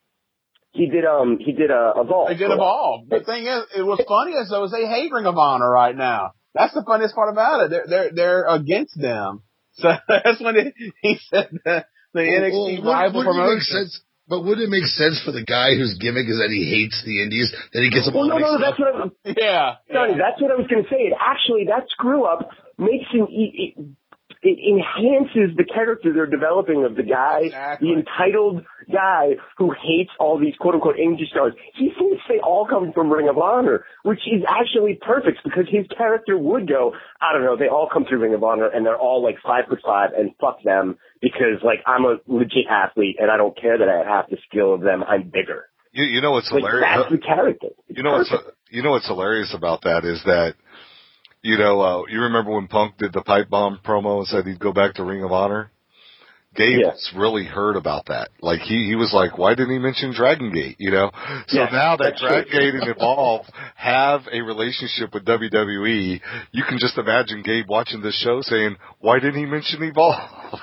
Speaker 5: He did um he did a Evolve.
Speaker 4: they did Evolve. The thing is, it was funny as though is they hate Ring of Honor right now. That's the funniest part about it. They're they're they're against them. So that's when it, he said the, the N X T
Speaker 3: well,
Speaker 4: rival
Speaker 3: wouldn't it make
Speaker 4: promotion.
Speaker 3: sense? But wouldn't it make sense for the guy whose gimmick is that he hates the Indies, that he gets them
Speaker 5: Well,
Speaker 3: all
Speaker 5: no, no,
Speaker 3: mixed
Speaker 5: that's
Speaker 3: up?
Speaker 5: what I'm,
Speaker 4: Yeah,
Speaker 5: Sonny,
Speaker 4: yeah.
Speaker 5: that's what I was going to say. It actually, that screw up makes him, it, it, it enhances the character they're developing of the guy,
Speaker 4: Exactly.
Speaker 5: the entitled guy who hates all these quote unquote indie stars. He thinks they all come from Ring of Honor, which is actually perfect because his character would go, I don't know, they all come through Ring of Honor and they're all like five foot five and fuck them because like I'm a legit athlete and I don't care that I have the skill of them. I'm bigger.
Speaker 2: You, you know what's
Speaker 5: Like,
Speaker 2: hilarious?
Speaker 5: that's the character. It's
Speaker 2: You know what's
Speaker 5: perfect.
Speaker 2: you know what's hilarious about that is that, you know, uh, you remember when Punk did the pipe bomb promo and said he'd go back to Ring of Honor? Gabe
Speaker 5: Yeah.
Speaker 2: was really hurt about that. Like he, he was like, why didn't he mention Dragon Gate? You know? So
Speaker 5: Yeah,
Speaker 2: now that
Speaker 5: that's true.
Speaker 2: Dragon Gate and Evolve have a relationship with W W E, you can just imagine Gabe watching this show saying, why didn't he mention Evolve?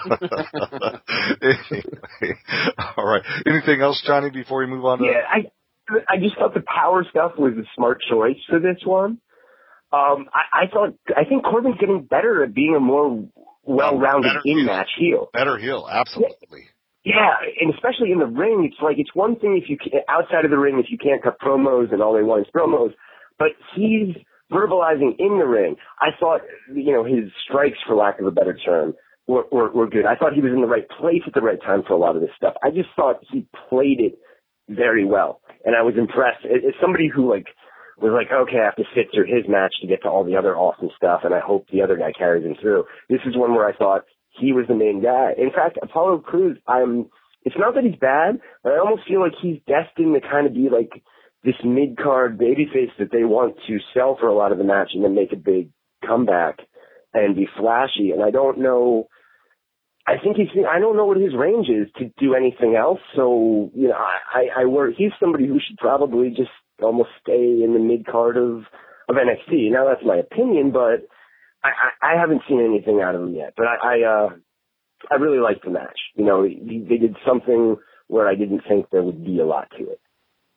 Speaker 2: Anyway, all right. Anything else, Johnny, before we move on to
Speaker 5: Yeah, I I just thought the power stuff was a smart choice for this one. Um, I, I thought I think Corbin's getting better at being a more well-rounded
Speaker 2: Better heel.
Speaker 5: in-match heel.
Speaker 2: better heel? Absolutely.
Speaker 5: Yeah, and especially in the ring, it's like, it's one thing if you can, outside of the ring, if you can't cut promos and all they want is promos, but he's verbalizing in the ring. I thought, you know, his strikes, for lack of a better term, were, were, were good. I thought he was in the right place at the right time for a lot of this stuff. I just thought he played it very well, and I was impressed. As somebody who, like, was like, okay, I have to sit through his match to get to all the other awesome stuff, and I hope the other guy carries him through. This is one where I thought he was the main guy. In fact, Apollo Crews, I'm, it's not that he's bad, but I almost feel like he's destined to kind of be like this mid-card babyface that they want to sell for a lot of the match and then make a big comeback and be flashy. And I don't know, I think he's, I don't know what his range is to do anything else. So, you know, I, I, I worry, he's somebody who should probably just almost stay in the mid-card of, of N X T. Now that's my opinion, but I, I, I haven't seen anything out of him yet. But I, I, uh, I really liked the match. You know, they, they did something where I didn't think there would be a lot to it.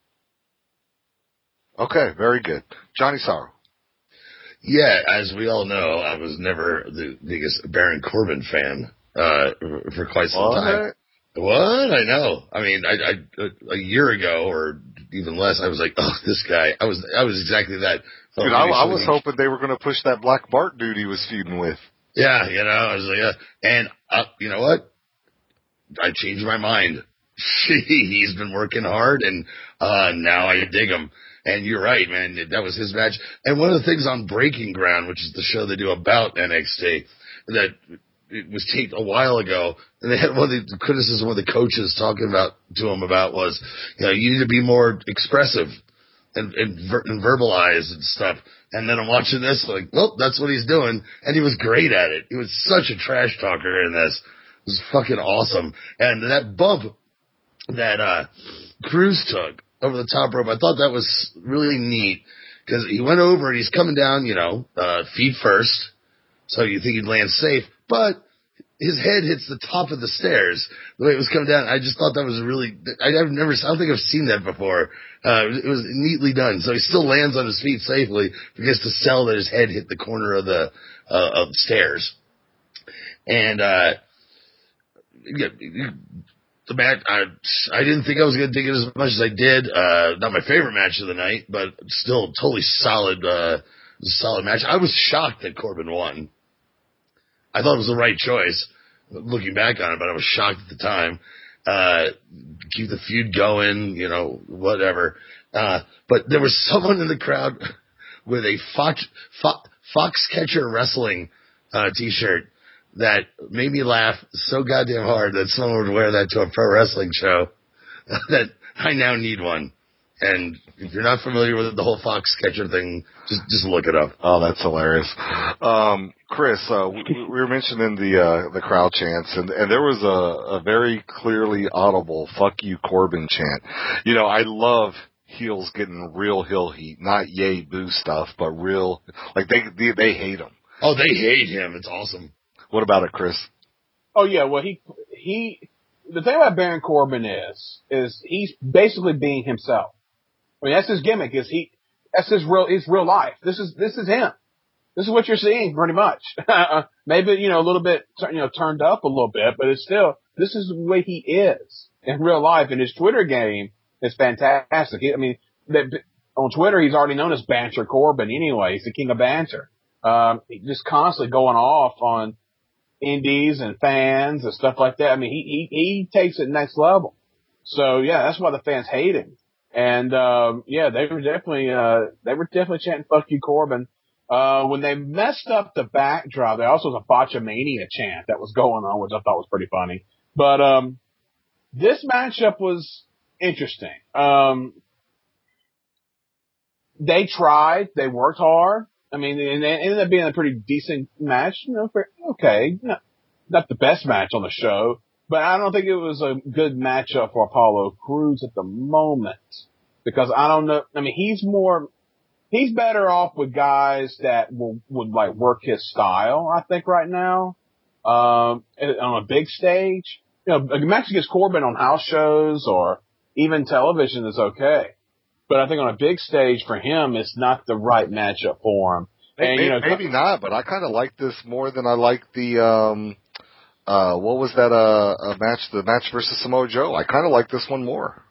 Speaker 2: Okay, very good. Johnny Sorrow.
Speaker 3: Yeah, as we all know, I was never the biggest Baron Corbin fan uh, for quite some
Speaker 2: what?
Speaker 3: time. What? I know. I mean, I, I, a year ago or even less, I was like, oh, this guy. I was I was exactly that.
Speaker 2: Dude, I, I was hoping they were going to push that Black Bart dude he was feuding with.
Speaker 3: Yeah, you know, I was like, yeah. And uh, you know what? I changed my mind. He's been working hard, and uh, now I dig him. And you're right, man. That was his match. And one of the things on Breaking Ground, which is the show they do about N X T, that it was taped a while ago, and they had one of the criticism one of the coaches talking about to him about was, you know, you need to be more expressive and and, ver- and verbalize and stuff. And then I'm watching this, like, well, that's what he's doing, and he was great at it. He was such a trash talker in this. It was fucking awesome. And that bump that uh, Crews took over the top rope, I thought that was really neat because he went over and he's coming down, you know, uh, feet first, so you think he'd land safe, but his head hits the top of the stairs the way it was coming down. I just thought that was really, I've never, I don't think I've seen that before. Uh, it was neatly done. So he still lands on his feet safely, but gets to sell that his head hit the corner of the, uh, of the stairs. And, uh, yeah, the match, I, I didn't think I was going to dig it as much as I did. Uh, not my favorite match of the night, but still totally solid, uh, solid match. I was shocked that Corbin won. I thought it was the right choice, looking back on it, but I was shocked at the time. Uh, keep the feud going, you know, whatever. Uh, but there was someone in the crowd with a Fox, Fox, Foxcatcher Wrestling, uh, t-shirt that made me laugh so goddamn hard that someone would wear that to a pro wrestling show that I now need one. And if you're not familiar with the whole Foxcatcher thing, just just look it up.
Speaker 2: Oh, that's hilarious. Um, Chris, uh, we, we were mentioning the uh, the crowd chants, and, and there was a, a very clearly audible "fuck you, Corbin" chant. You know, I love heels getting real heel heat, not yay boo stuff, but real, like they they, they hate him.
Speaker 3: Oh, they hate him. It's awesome.
Speaker 2: What about it, Chris?
Speaker 4: Oh yeah, well he he. The thing about Baron Corbin is is he's basically being himself. I mean, that's his gimmick. Is he? That's his real. His real life. This is this is him. This is what you're seeing, pretty much. Maybe you know a little bit, you know, turned up a little bit, but it's still this is the way he is in real life. And his Twitter game is fantastic. I mean, that, on Twitter he's already known as Banter Corbin. Anyway, he's the king of banter. Um, just constantly going off on indies and fans and stuff like that. I mean, he he he takes it next level. So yeah, that's why the fans hate him. And, um, yeah, they were definitely, uh, they were definitely chanting "fuck you, Corbin." Uh, when they messed up the backdrop, there also was a Botchamania chant that was going on, which I thought was pretty funny. But, um, this matchup was interesting. Um, they tried, they worked hard. I mean, and it ended up being a pretty decent match, you know, for, okay, not, not the best match on the show. But I don't think it was a good matchup for Apollo Crews at the moment because I don't know. I mean, he's more, he's better off with guys that will, would like work his style, I think right now, um, on a big stage. You know, a match against Corbin on house shows or even television is okay. But I think on a big stage for him, it's not the right matchup for him. And,
Speaker 2: maybe,
Speaker 4: you know,
Speaker 2: maybe not, but I kind of like this more than I like the, um, uh, what was that, uh, a match, the match versus Samoa Joe? I kind of like this one more.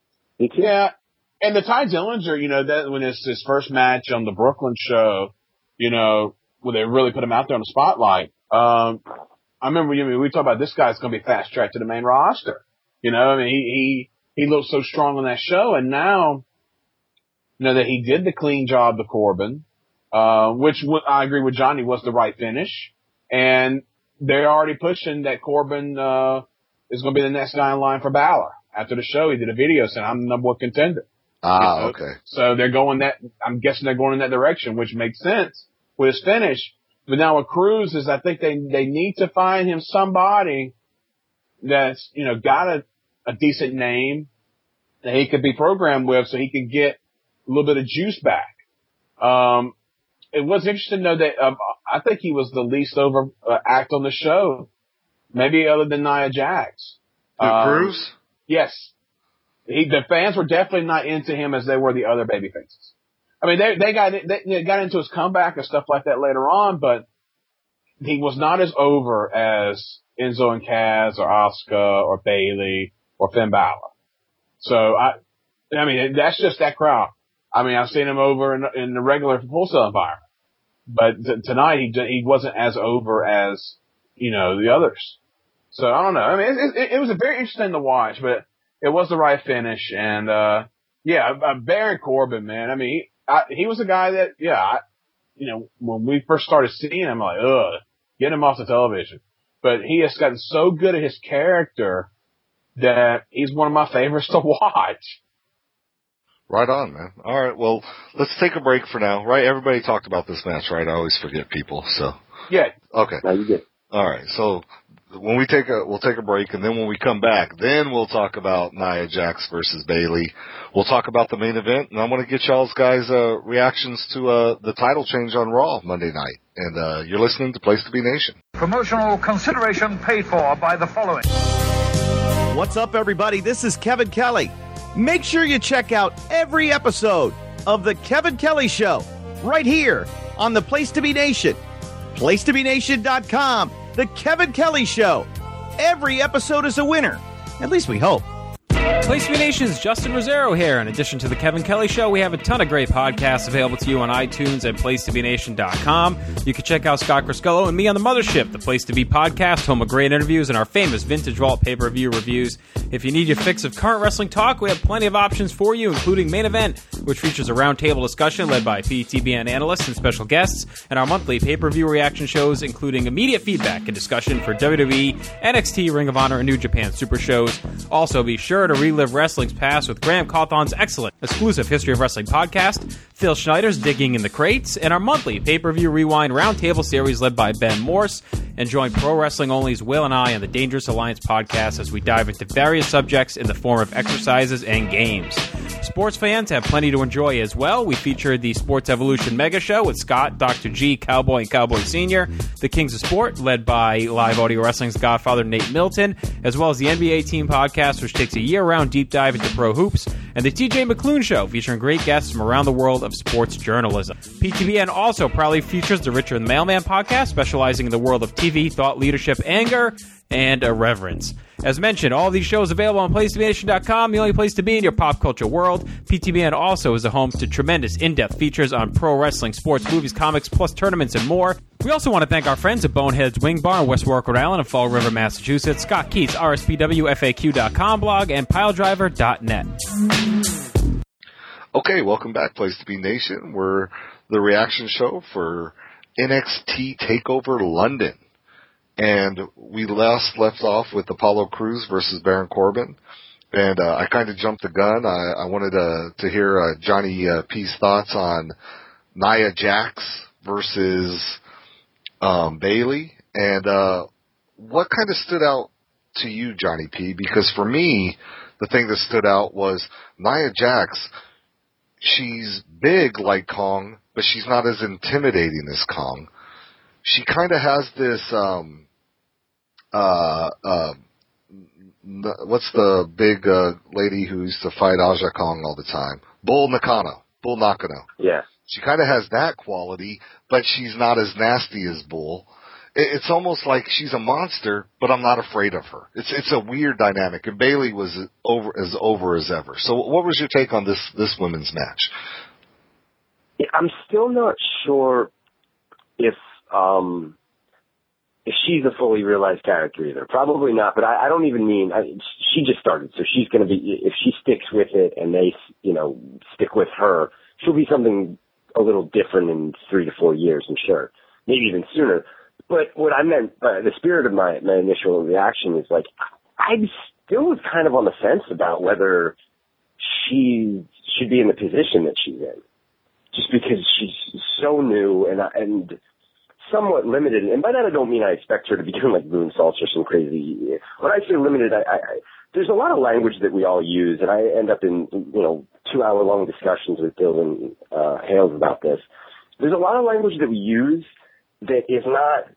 Speaker 4: Yeah. And the Ty Dillinger, you know, that when it's his first match on the Brooklyn show, you know, where they really put him out there on the spotlight. Um, I remember, you know, we talked about this guy's going to be fast tracked to the main roster. You know, I mean, he, he, he looked so strong on that show. And now, you know, that he did the clean job to Corbin, uh, which w- I agree with Johnny was the right finish. And they're already pushing that Corbin, uh, is going to be the next guy in line for Balor. After the show, he did a video saying, I'm the number one contender.
Speaker 2: Ah,
Speaker 4: you know?
Speaker 2: okay.
Speaker 4: So they're going that, I'm guessing they're going in that direction, which makes sense with his finish. But now with Cruz is, I think they, they need to find him somebody that's, you know, got a, a decent name that he could be programmed with so he can get a little bit of juice back. Um, it was interesting though that, um, I think he was the least over uh, act on the show, maybe other than Nia Jax.
Speaker 2: Um, Cruz?
Speaker 4: Yes. He, the fans were definitely not into him as they were the other baby faces. I mean, they, they got, they, they got into his comeback and stuff like that later on, but he was not as over as Enzo and Kaz or Asuka or Bayley or Finn Balor. So I, I mean, that's just that crowd. I mean, I've seen him over in, in the regular wholesale environment, but t- tonight he, he wasn't as over as, you know, the others. So I don't know. I mean, it, it, it was a very interesting to watch, but it was the right finish. And, uh, yeah, uh, Baron Corbin, man. I mean, he, I, he was a guy that, yeah, I, you know, when we first started seeing him, I'm like, ugh, get him off the television. But he has gotten so good at his character that he's one of my favorites to watch.
Speaker 2: Right on, man. All right, well, let's take a break for now, right? Everybody talked about this match, right? I always forget people, so.
Speaker 4: Yeah.
Speaker 2: Okay.
Speaker 5: No, you did.
Speaker 2: All right, so when we take a, we'll take a break, and then when we come back, then we'll talk about Nia Jax versus Bayley. We'll talk about the main event, and I want to get y'all's guys' uh, reactions to uh, the title change on Raw Monday night. And uh, you're listening to Place to Be Nation.
Speaker 6: Promotional consideration paid for by the following.
Speaker 7: What's up, everybody? This is Kevin Kelly. Make sure you check out every episode of The Kevin Kelly Show right here on the Place to Be Nation. place to be nation dot com. The Kevin Kelly Show. Every episode is a winner. At least we hope.
Speaker 8: Place to Be Nation's Justin Rosero here. In addition to The Kevin Kelly Show, we have a ton of great podcasts available to you on iTunes and place to be nation dot com. You can check out Scott Criscullo and me on The Mothership, the Place to Be podcast, home of great interviews and our famous Vintage Vault pay-per-view reviews. If you need your fix of current wrestling talk, we have plenty of options for you, including Main Event, which features a roundtable discussion led by P T B N analysts and special guests, and our monthly pay-per-view reaction shows, including immediate feedback and discussion for W W E, N X T, Ring of Honor, and New Japan Super shows. Also, be sure to relive wrestling's past with Graham Cawthon's excellent exclusive History of Wrestling podcast, Phil Schneider's Digging in the Crates, and our monthly pay-per-view rewind roundtable series led by Ben Morse. And join Pro Wrestling Only's Will and I on the Dangerous Alliance podcast as we dive into various subjects in the form of exercises and games. Sports fans have plenty to enjoy as well. We featured the Sports Evolution Mega Show with Scott, Doctor G, Cowboy, and Cowboy Senior, the Kings of Sport, led by Live Audio Wrestling's Godfather Nate Milton, as well as the N B A Team podcast, which takes a year-round deep dive into pro hoops, and the T J McClune Show, featuring great guests from around the world of sports journalism. P T B N also proudly features the Richard the Mailman podcast, specializing in the world of T V, thought leadership, anger, and irreverence. As mentioned, all of these shows available on place to be nation dot com, the only place to be in your pop culture world. P T B N also is a home to tremendous in-depth features on pro wrestling, sports, movies, comics, plus tournaments and more. We also want to thank our friends at Bonehead's Wing Bar in West Warwick, Rhode Island, and Fall River, Massachusetts, Scott Keats, R S P W F A Q dot com blog, and Piledriver dot net.
Speaker 2: Okay, welcome back, Place to Be Nation. We're the reaction show for N X T TakeOver London. And we last left off with Apollo Crews versus Baron Corbin. And uh, I kind of jumped the gun. I, I wanted uh, to hear uh, Johnny uh, P's thoughts on Nia Jax versus um, Bayley. And uh, what kind of stood out to you, Johnny P? Because for me, the thing that stood out was Nia Jax. She's big like Kong, but she's not as intimidating as Kong. She kind of has this, um, uh, uh, what's the big, uh, lady who used to fight Aja Kong all the time? Bull Nakano. Bull Nakano.
Speaker 5: Yeah.
Speaker 2: She kind of has that quality, but she's not as nasty as Bull. it's almost like she's a monster, but I'm not afraid of her. It's it's a weird dynamic. And Bayley was over as over as ever. So what was your take on this this women's match?
Speaker 5: Yeah, I'm still not sure if um, if she's a fully realized character either. Probably not, but I, I don't even mean I, she just started, so she's going to be, if she sticks with it and they, you know, stick with her, she'll be something a little different in three to four years, I'm sure, maybe even sooner. But what I meant by the spirit of my my initial reaction is like I still was kind of on the fence about whether she should be in the position that she's in, just because she's so new and and. somewhat limited, and by that I don't mean I expect her to be doing like moonsaults or some crazy. When I say limited, I, I, I there's a lot of language that we all use, and I end up in you know two hour long discussions with Dylan uh, Hales about this. There's a lot of language that we use that is not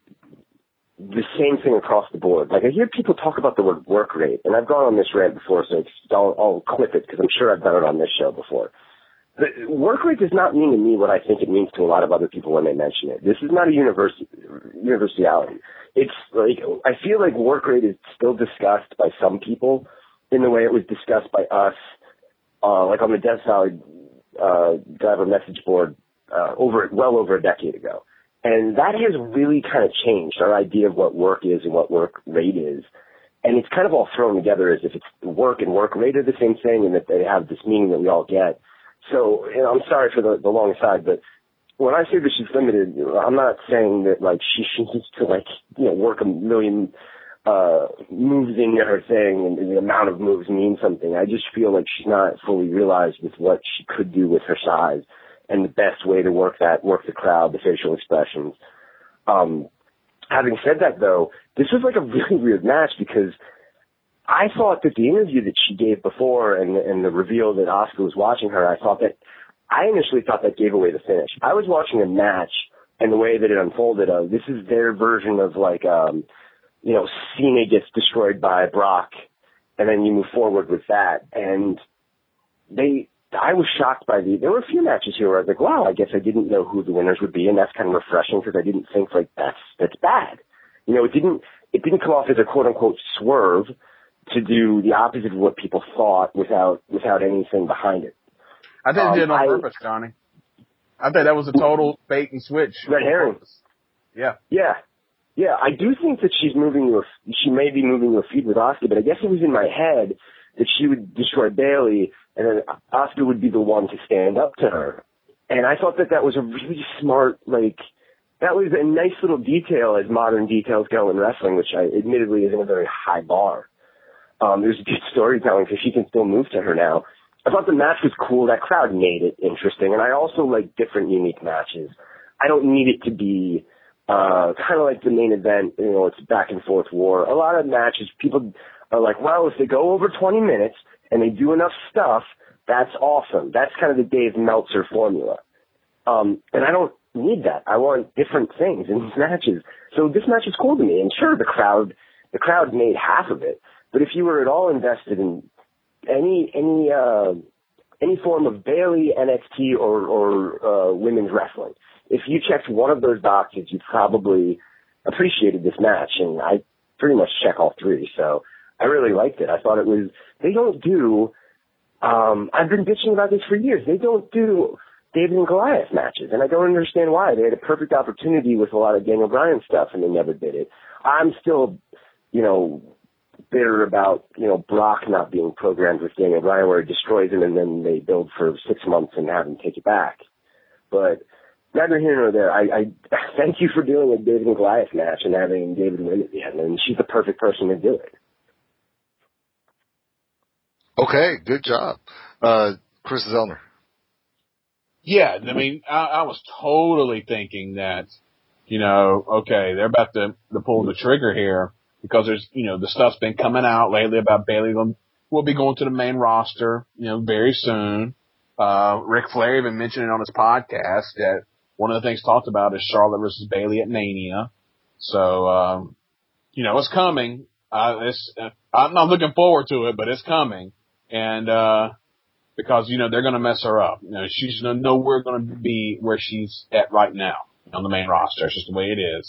Speaker 5: the same thing across the board. Like I hear people talk about the word work rate, and I've gone on this rant before, so it's, I'll, I'll clip it because I'm sure I've done it on this show before. The work rate does not mean to me what I think it means to a lot of other people when they mention it. This is not a university, universality. It's like, I feel like work rate is still discussed by some people in the way it was discussed by us, uh, like on the Death Valley, uh, driver message board, uh, over, well over a decade ago. And that has really kind of changed our idea of what work is and what work rate is. And it's kind of all thrown together as if it's work and work rate are the same thing and that they have this meaning that we all get. So, you know, I'm sorry for the, the long aside, but when I say that she's limited, I'm not saying that, like, she, she needs to, like, you know, work a million uh moves in her thing and the amount of moves mean something. I just feel like she's not fully realized with what she could do with her size and the best way to work that, work the crowd, the facial expressions. Um, having said that, though, this was, like, a really weird match because I thought that the interview that she gave before and, and the reveal that Asuka was watching her, I thought that, I initially thought that gave away the finish. I was watching a match and the way that it unfolded, uh, this is their version of like, um, you know, Cena gets destroyed by Brock and then you move forward with that. And they, I was shocked by the, there were a few matches here where I was like, wow, I guess I didn't know who the winners would be. And that's kind of refreshing because I didn't think like that's, that's bad. You know, it didn't, it didn't come off as a quote unquote swerve to do the opposite of what people thought without without anything behind it.
Speaker 4: I think
Speaker 5: um,
Speaker 4: they did it on
Speaker 5: I,
Speaker 4: purpose, Johnny. I think that was a total bait and switch.
Speaker 5: Red herring.
Speaker 4: Yeah.
Speaker 5: Yeah. Yeah, I do think that she's moving to a, she may be moving to a feud with Asuka, but I guess it was in my head that she would destroy Bayley and then Asuka would be the one to stand up to her. And I thought that that was a really smart, like, that was a nice little detail as modern details go in wrestling, which I admittedly isn't a very high bar. Um, there's good storytelling because she can still move to her now. I thought the match was cool. That crowd made it interesting. And I also like different, unique matches. I don't need it to be uh, kind of like the main event. You know, it's back and forth war. A lot of matches, people are like, well, if they go over twenty minutes and they do enough stuff, that's awesome. That's kind of the Dave Meltzer formula. Um, and I don't need that. I want different things in these matches. So this match is cool to me. And sure, the crowd, the crowd made half of it. But if you were at all invested in any any uh, any form of Bayley, N X T, or, or uh, women's wrestling, if you checked one of those boxes, you probably appreciated this match. And I pretty much check all three, so I really liked it. I thought it was. They don't do. Um, I've been bitching about this for years. They don't do David and Goliath matches, and I don't understand why. They had a perfect opportunity with a lot of Daniel Bryan stuff, and they never did it. I'm still, you know. bitter about, you know, Brock not being programmed with Daniel Bryan where he destroys him and then they build for six months and have him take it back. But neither here nor there. I, I thank you for doing a David and Goliath match and having David win at the end. And she's the perfect person to do it.
Speaker 2: Okay, good job. Uh, Chris Zellner.
Speaker 4: Yeah, I mean, I, I was totally thinking that, you know, okay, they're about to, to pull the trigger here. Because there's, you know, the stuff's been coming out lately about Bayley will be going to the main roster, you know, very soon. Uh, Ric Flair even mentioned it on his podcast that one of the things talked about is Charlotte versus Bayley at Mania. So, um, you know, it's coming. Uh, it's, uh, I'm not looking forward to it, but it's coming. And, uh, because, you know, they're going to mess her up. You know, she's nowhere going to be where she's at right now on the main roster. It's just the way it is. Uh,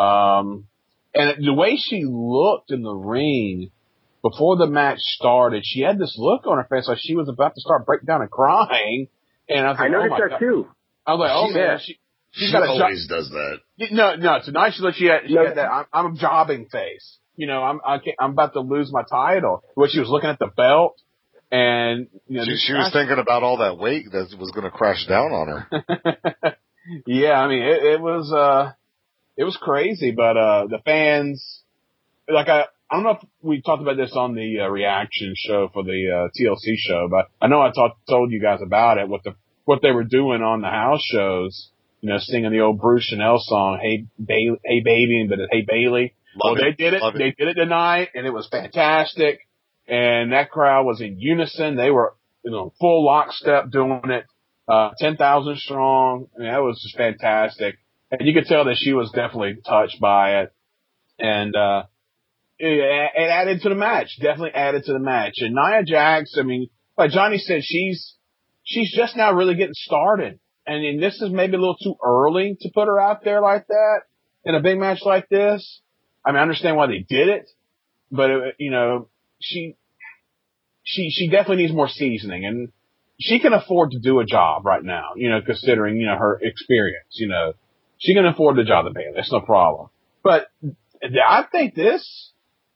Speaker 4: Um, and the way she looked in the ring before the match started, she had this look on her face like she was about to start breaking down and crying. And I was like,
Speaker 5: I noticed
Speaker 4: oh my
Speaker 5: that
Speaker 4: God.
Speaker 5: too.
Speaker 4: I was like, oh
Speaker 3: She-
Speaker 4: man, she, she's
Speaker 3: She
Speaker 4: got a
Speaker 3: always
Speaker 4: jo-
Speaker 3: does that.
Speaker 4: No, no, tonight she, she had, she
Speaker 5: No.
Speaker 4: had that, I'm, I'm a jobbing face. You know, I'm, I can't, I'm about to lose my title. But she was looking at the belt and, you know,
Speaker 2: She,
Speaker 4: this
Speaker 2: she was
Speaker 4: match-
Speaker 2: thinking about all that weight that was going to crash down on her.
Speaker 4: Yeah, I mean, it, it was, uh, it was crazy, but, uh, the fans, like I, I don't know if we talked about this on the uh, reaction show for the, uh, T L C show, but I know I talked, told you guys about it, what the, what they were doing on the house shows, you know, singing the old Bruce Chanel song, Hey, ba- hey baby, but Hey Bailey.
Speaker 2: Love
Speaker 4: well,
Speaker 2: it.
Speaker 4: they did it,
Speaker 2: Love it.
Speaker 4: they did it tonight and it was fantastic. And that crowd was in unison. They were, you know, full lockstep doing it. Uh, ten thousand strong. I mean, that was just fantastic. And you could tell that she was definitely touched by it. And, uh, it, it added to the match. Definitely added to the match. And Nia Jax, I mean, like Johnny said, she's, she's just now really getting started. And, and this is maybe a little too early to put her out there like that in a big match like this. I mean, I understand why they did it, but it, you know, she, she, she definitely needs more seasoning and, she can afford to do a job right now, you know, considering, you know, her experience, you know, she can afford the job of Bayley. That's no problem. But I think this,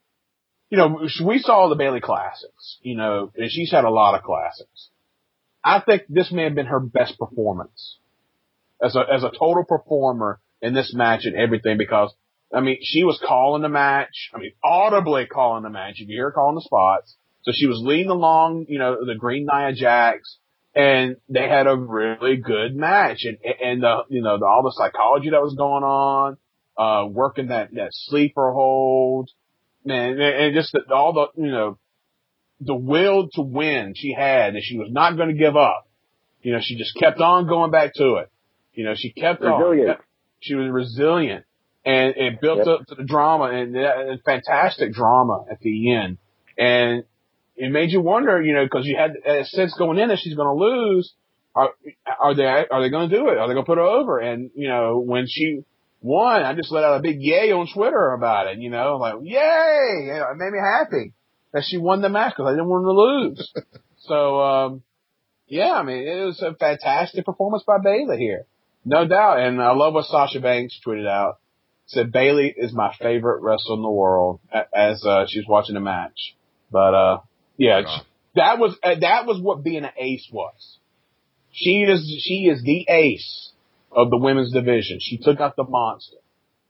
Speaker 4: you know, we saw the Bayley classics, you know, and she's had a lot of classics. I think this may have been her best performance as a, as a total performer in this match and everything because, I mean, she was calling the match. I mean, audibly calling the match. You can hear her calling the spots. So she was leading along, you know, the Green Nia Jax, and they had a really good match. And, and the, you know, the, all the psychology that was going on, uh, working that, that sleeper hold, man, and, and just the, all the, you know, the will to win she had, and she was not going to give up. You know, she just kept on going back to it. You know, she kept
Speaker 5: Resilient.
Speaker 4: on. She was resilient, and it built
Speaker 5: Yep.
Speaker 4: up to the drama and, and fantastic drama at the end. And it made you wonder, you know, because you had a sense going in that she's going to lose. Are, are they, are they going to do it? Are they going to put her over? And, you know, when she won, I just let out a big yay on Twitter about it, you know, like, yay! You know, it made me happy that she won the match because I didn't want her to lose. So, um, yeah, I mean, it was a fantastic performance by Bayley here. No doubt. And I love what Sasha Banks tweeted out. Said Bayley is my favorite wrestler in the world as, uh, she's watching the match. But, uh, yeah,
Speaker 2: Yeah.
Speaker 4: that was, uh, that was what being an ace was. She is, she is the ace of the women's division. She took out the monster.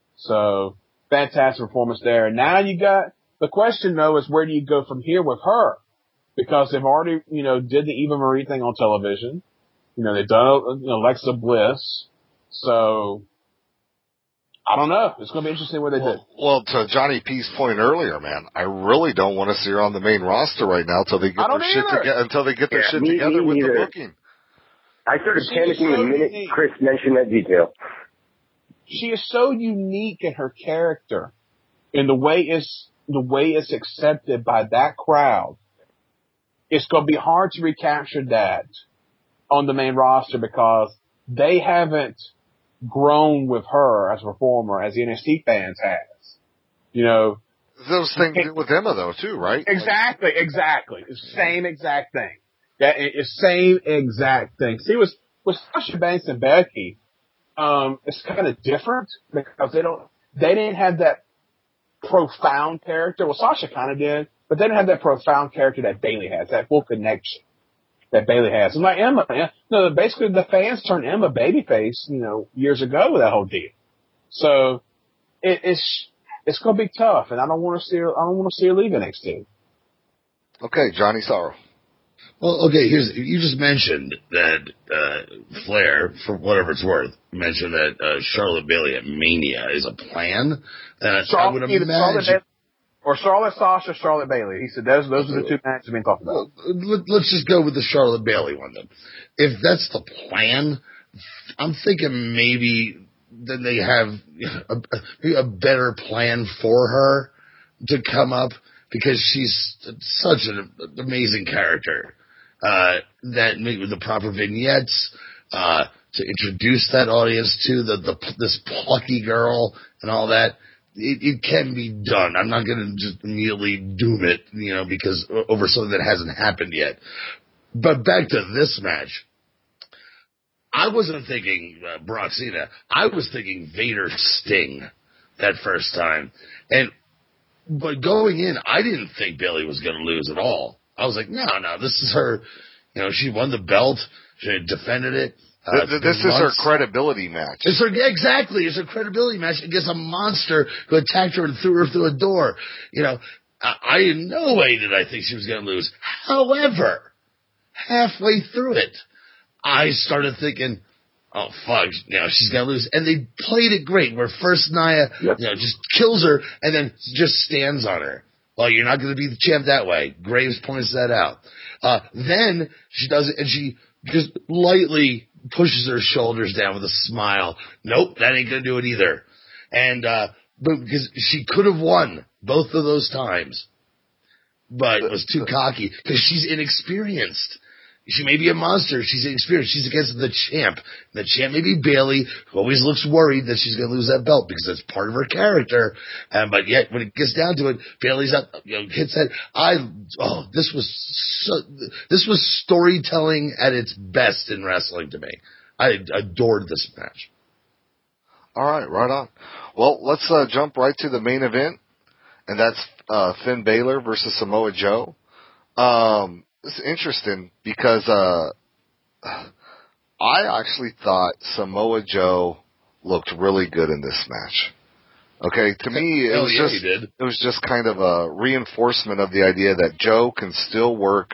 Speaker 4: So fantastic performance there. And now you got, the question though is where do you go from here with her? Because they've already, you know, did the Eva Marie thing on television. You know, they've done, you know, Alexa Bliss. So, I don't know. It's going to be interesting what they
Speaker 2: Well,
Speaker 4: do.
Speaker 2: well, to Johnny P's point earlier, man, I really don't want to see her on the main roster right now until they get
Speaker 4: I
Speaker 2: their
Speaker 4: don't
Speaker 2: shit
Speaker 4: either.
Speaker 2: together. Until they get their
Speaker 5: Yeah,
Speaker 2: shit
Speaker 5: me-
Speaker 2: together
Speaker 5: me
Speaker 2: with the
Speaker 5: neither.
Speaker 2: booking.
Speaker 5: I started
Speaker 4: She is
Speaker 5: panicking
Speaker 4: so
Speaker 5: the minute
Speaker 4: unique.
Speaker 5: Chris mentioned that detail.
Speaker 4: She is so unique in her character, in the way it's the way it's accepted by that crowd. It's going to be hard to recapture that on the main roster because they haven't grown with her as a performer as the N X T fans has. You know,
Speaker 2: Those things with Emma though too, right?
Speaker 4: exactly, exactly, the same exact thing. That it's same exact thing. See, with with Sasha Banks and Becky, um, it's kind of different because they don't, they didn't have that profound character. Well, Sasha kind of did, but they didn't have that profound character that Bayley has, that full connection that Bayley has. And like Emma, yeah, no, basically the fans turned Emma babyface, you know, years ago with that whole deal. So it, it's it's going to be tough, and I don't want to see her. I don't want to see her leave N X T.
Speaker 2: Okay, Johnny Sorrow.
Speaker 3: Well, okay, here's, you just mentioned that, uh, Flair, for whatever it's worth, mentioned that, uh, Charlotte Bayley at Mania is a plan. And I, I would
Speaker 4: Charlotte, either Charlotte
Speaker 3: imagine,
Speaker 4: Bayley or Charlotte Sasha, Charlotte Bayley. He said those those are the two matches being talked about.
Speaker 3: well, let, let's just go with the Charlotte Bayley one then. If that's the plan, I'm thinking maybe then they have a, a better plan for her to come up because she's such an amazing character. Uh, that with the proper vignettes, uh, to introduce that audience to the, the this plucky girl and all that. It, it can be done. I'm not going to just immediately doom it, you know, because over something that hasn't happened yet. But back to this match. I wasn't thinking uh, Brock Cena. I was thinking Vader Sting that first time. And but going in, I didn't think Bayley was going to lose at all. I was like, no, no, this is her. You know, she won the belt. She defended it. Uh,
Speaker 2: this this is months. her credibility match.
Speaker 3: It's her, exactly. It's her credibility match against a monster who attacked her and threw her through a door. You know, I, I in no way did I think she was going to lose. However, halfway through it, I started thinking, oh, fuck, you know, she's going to lose. And they played it great, where first Nia, yep. you know, just kills her and then just stands on her. Well, you're not going to be the champ that way. Graves points that out. Uh, then she does it, and she just lightly pushes her shoulders down with a smile. Nope, that ain't going to do it either. And, uh, but because she could have won both of those times, but was too cocky because she's inexperienced. She may be a monster. She's inexperienced. She's against the champ. The champ may be Bayley, who always looks worried that she's going to lose that belt because that's part of her character. Um, but yet, when it gets down to it, Bayley's up, you know, hits that. I oh, this was so, this was storytelling at its best in wrestling to me. I adored this match.
Speaker 2: All right, right on. Well, let's uh, jump right to the main event, and that's uh, Finn Balor versus Samoa Joe. Um. It's interesting because uh, I actually thought Samoa Joe looked really good in this match. Okay, to me, it was
Speaker 3: yeah,
Speaker 2: just it was just kind of a reinforcement of the idea that Joe can still work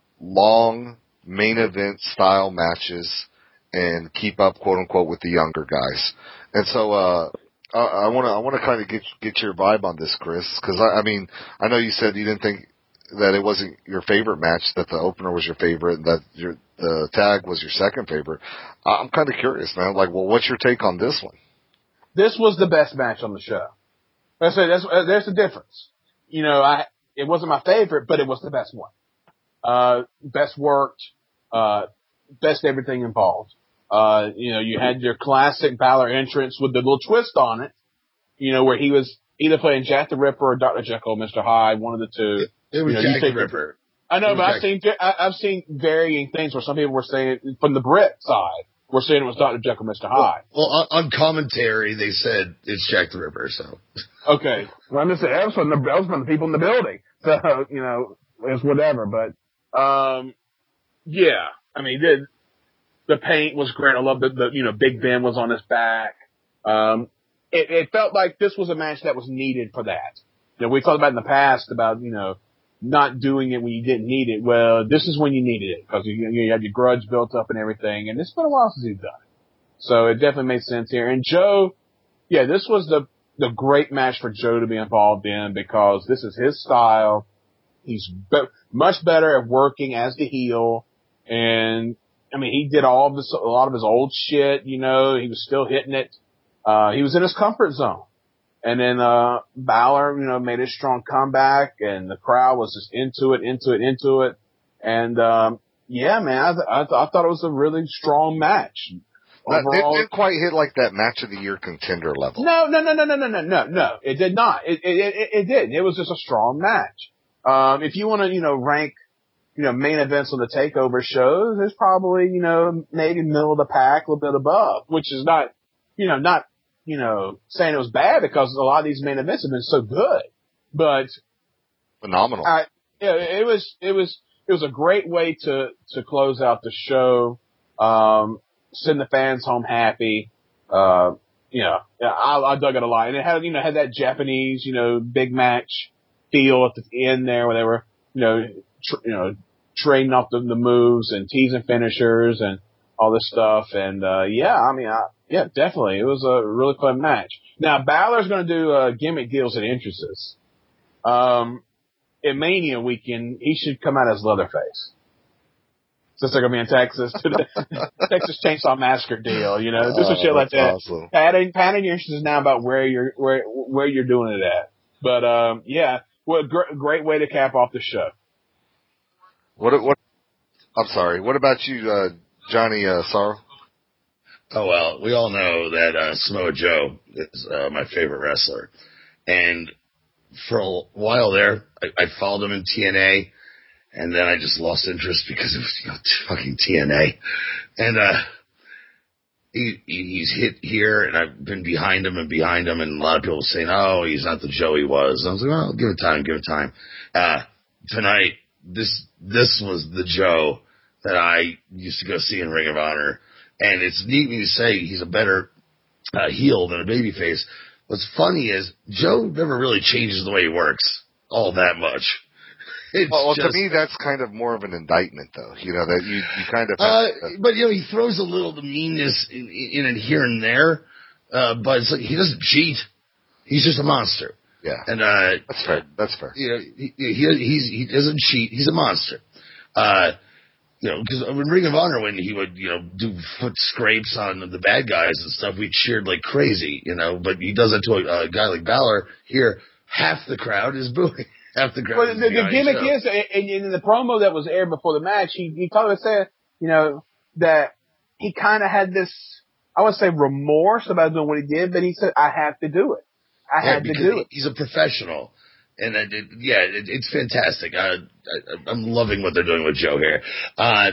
Speaker 2: long main event style matches and keep up, quote unquote, with the younger guys. And so, uh, I want to I want to kind of get get your vibe on this, Chris, because I, I mean, I know you said you didn't think that it wasn't your favorite match, that the opener was your favorite, and that your the tag was your second favorite. I'm kind of curious, man. Like, well, what's your take on this one?
Speaker 4: This was the best match on the show. I say that's uh, there's a difference. You know, I it wasn't my favorite, but it was the best one. Uh, best worked, uh, best everything involved. Uh, you know, you had your classic Balor entrance with the little twist on it. You know, where he was either playing Jack the Ripper or Doctor Jekyll, Mister Hyde, one of the two.
Speaker 3: It was
Speaker 4: you know,
Speaker 3: Jack the Ripper.
Speaker 4: I know, but I've seen I, I've seen varying things where some people were saying from the Brit side, were saying it was Doctor Jekyll, Mister Hyde.
Speaker 3: Well, well on, on commentary they said it's Jack the Ripper. So
Speaker 4: okay, well, I'm just saying that was from the that was from the people in the building. So you know, it's whatever. But um, yeah, I mean the the paint was great. I love that the you know Big Ben was on his back. Um, it, it felt like this was a match that was needed for that. You know, we talked about in the past about you know. not doing it when you didn't need it. Well, this is when you needed it because you, you have your grudge built up and everything, and it's been a while since you've done it. So it definitely made sense here. And Joe, yeah, this was the the great match for Joe to be involved in because this is his style. He's be- much better at working as the heel, and I mean, he did all of this, a lot of his old shit. You know, he was still hitting it. Uh, he was in his comfort zone. And then, uh, Balor, you know, made a strong comeback and the crowd was just into it, into it, into it. And, um, yeah, man, I, th- I, th- I thought it was a really strong match.
Speaker 2: Overall, it didn't quite hit like that match of the year contender level.
Speaker 4: No, no, no, no, no, no, no, no, no. It did not. It, it, it, it didn't. It was just a strong match. Um, if you want to, you know, rank, you know, main events on the takeover shows, there's probably, you know, maybe middle of the pack, a little bit above, which is not, you know, not, you know, saying it was bad because a lot of these main events have been so good, but
Speaker 2: phenomenal.
Speaker 4: I, yeah, it was, it was, it was a great way to, to close out the show, um, send the fans home happy. Uh, you know, I, I dug it a lot. And it had, you know, had that Japanese, you know, big match feel at the end there where they were, you know, tr- you know, trading off the, the moves and teasing finishers and all this stuff. And, uh, yeah, I mean, I, yeah, definitely. It was a really fun match. Now, Balor's going to do uh, gimmick deals and entrances. Um, in Mania weekend, he should come out as Leatherface. Since they're going to be in Texas, to the Texas Chainsaw Massacre deal, you know, do some
Speaker 2: oh,
Speaker 4: shit like that.
Speaker 2: Awesome.
Speaker 4: Padding, padding your entrances now about where you're, where, where you're doing it at. But, um, yeah, what a gr- great way to cap off the show.
Speaker 2: What, what, I'm sorry. What about you, uh, Johnny, uh, Sorrow?
Speaker 3: Oh, well, we all know that uh, Samoa Joe is uh, my favorite wrestler. And for a while there, I, I followed him in T N A, and then I just lost interest because it was, you know, fucking T N A. And uh, he, he's hit here, and I've been behind him and behind him, and a lot of people saying, oh, he's not the Joe he was. And I was like, well, give it time, give it time. Uh, tonight, this this was the Joe that I used to go see in Ring of Honor. And it's neat when you say he's a better uh, heel than a babyface. What's funny is Joe never really changes the way he works all that much. It's
Speaker 2: well, well
Speaker 3: just,
Speaker 2: to me, that's kind of more of an indictment, though. You know, that you, you kind of have
Speaker 3: uh,
Speaker 2: to,
Speaker 3: but, you know, he throws a little the meanness in, in it here and there. Uh, but it's like he doesn't cheat. He's just a monster.
Speaker 2: Yeah.
Speaker 3: And, uh,
Speaker 2: that's fair. That's fair.
Speaker 3: You know, he, he, he's, he doesn't cheat. He's a monster. Uh, You know, because in Ring of Honor, when he would, you know, do foot scrapes on the bad guys and stuff, we cheered like crazy, you know. But he does it to a, a guy like Balor. Here, half the crowd is booing. Half the crowd.
Speaker 4: Well,
Speaker 3: is
Speaker 4: the, the gimmick
Speaker 3: Joe.
Speaker 4: is, in, in the promo that was aired before the match, he he kind of said, you know, that he kind of had this, I would say, remorse about doing what he did, but he said, "I have to do it. I
Speaker 3: yeah,
Speaker 4: had to
Speaker 3: because
Speaker 4: do it."
Speaker 3: He's a professional. And it, it, yeah, it, it's fantastic. I, I, I'm loving what they're doing with Joe here. Uh,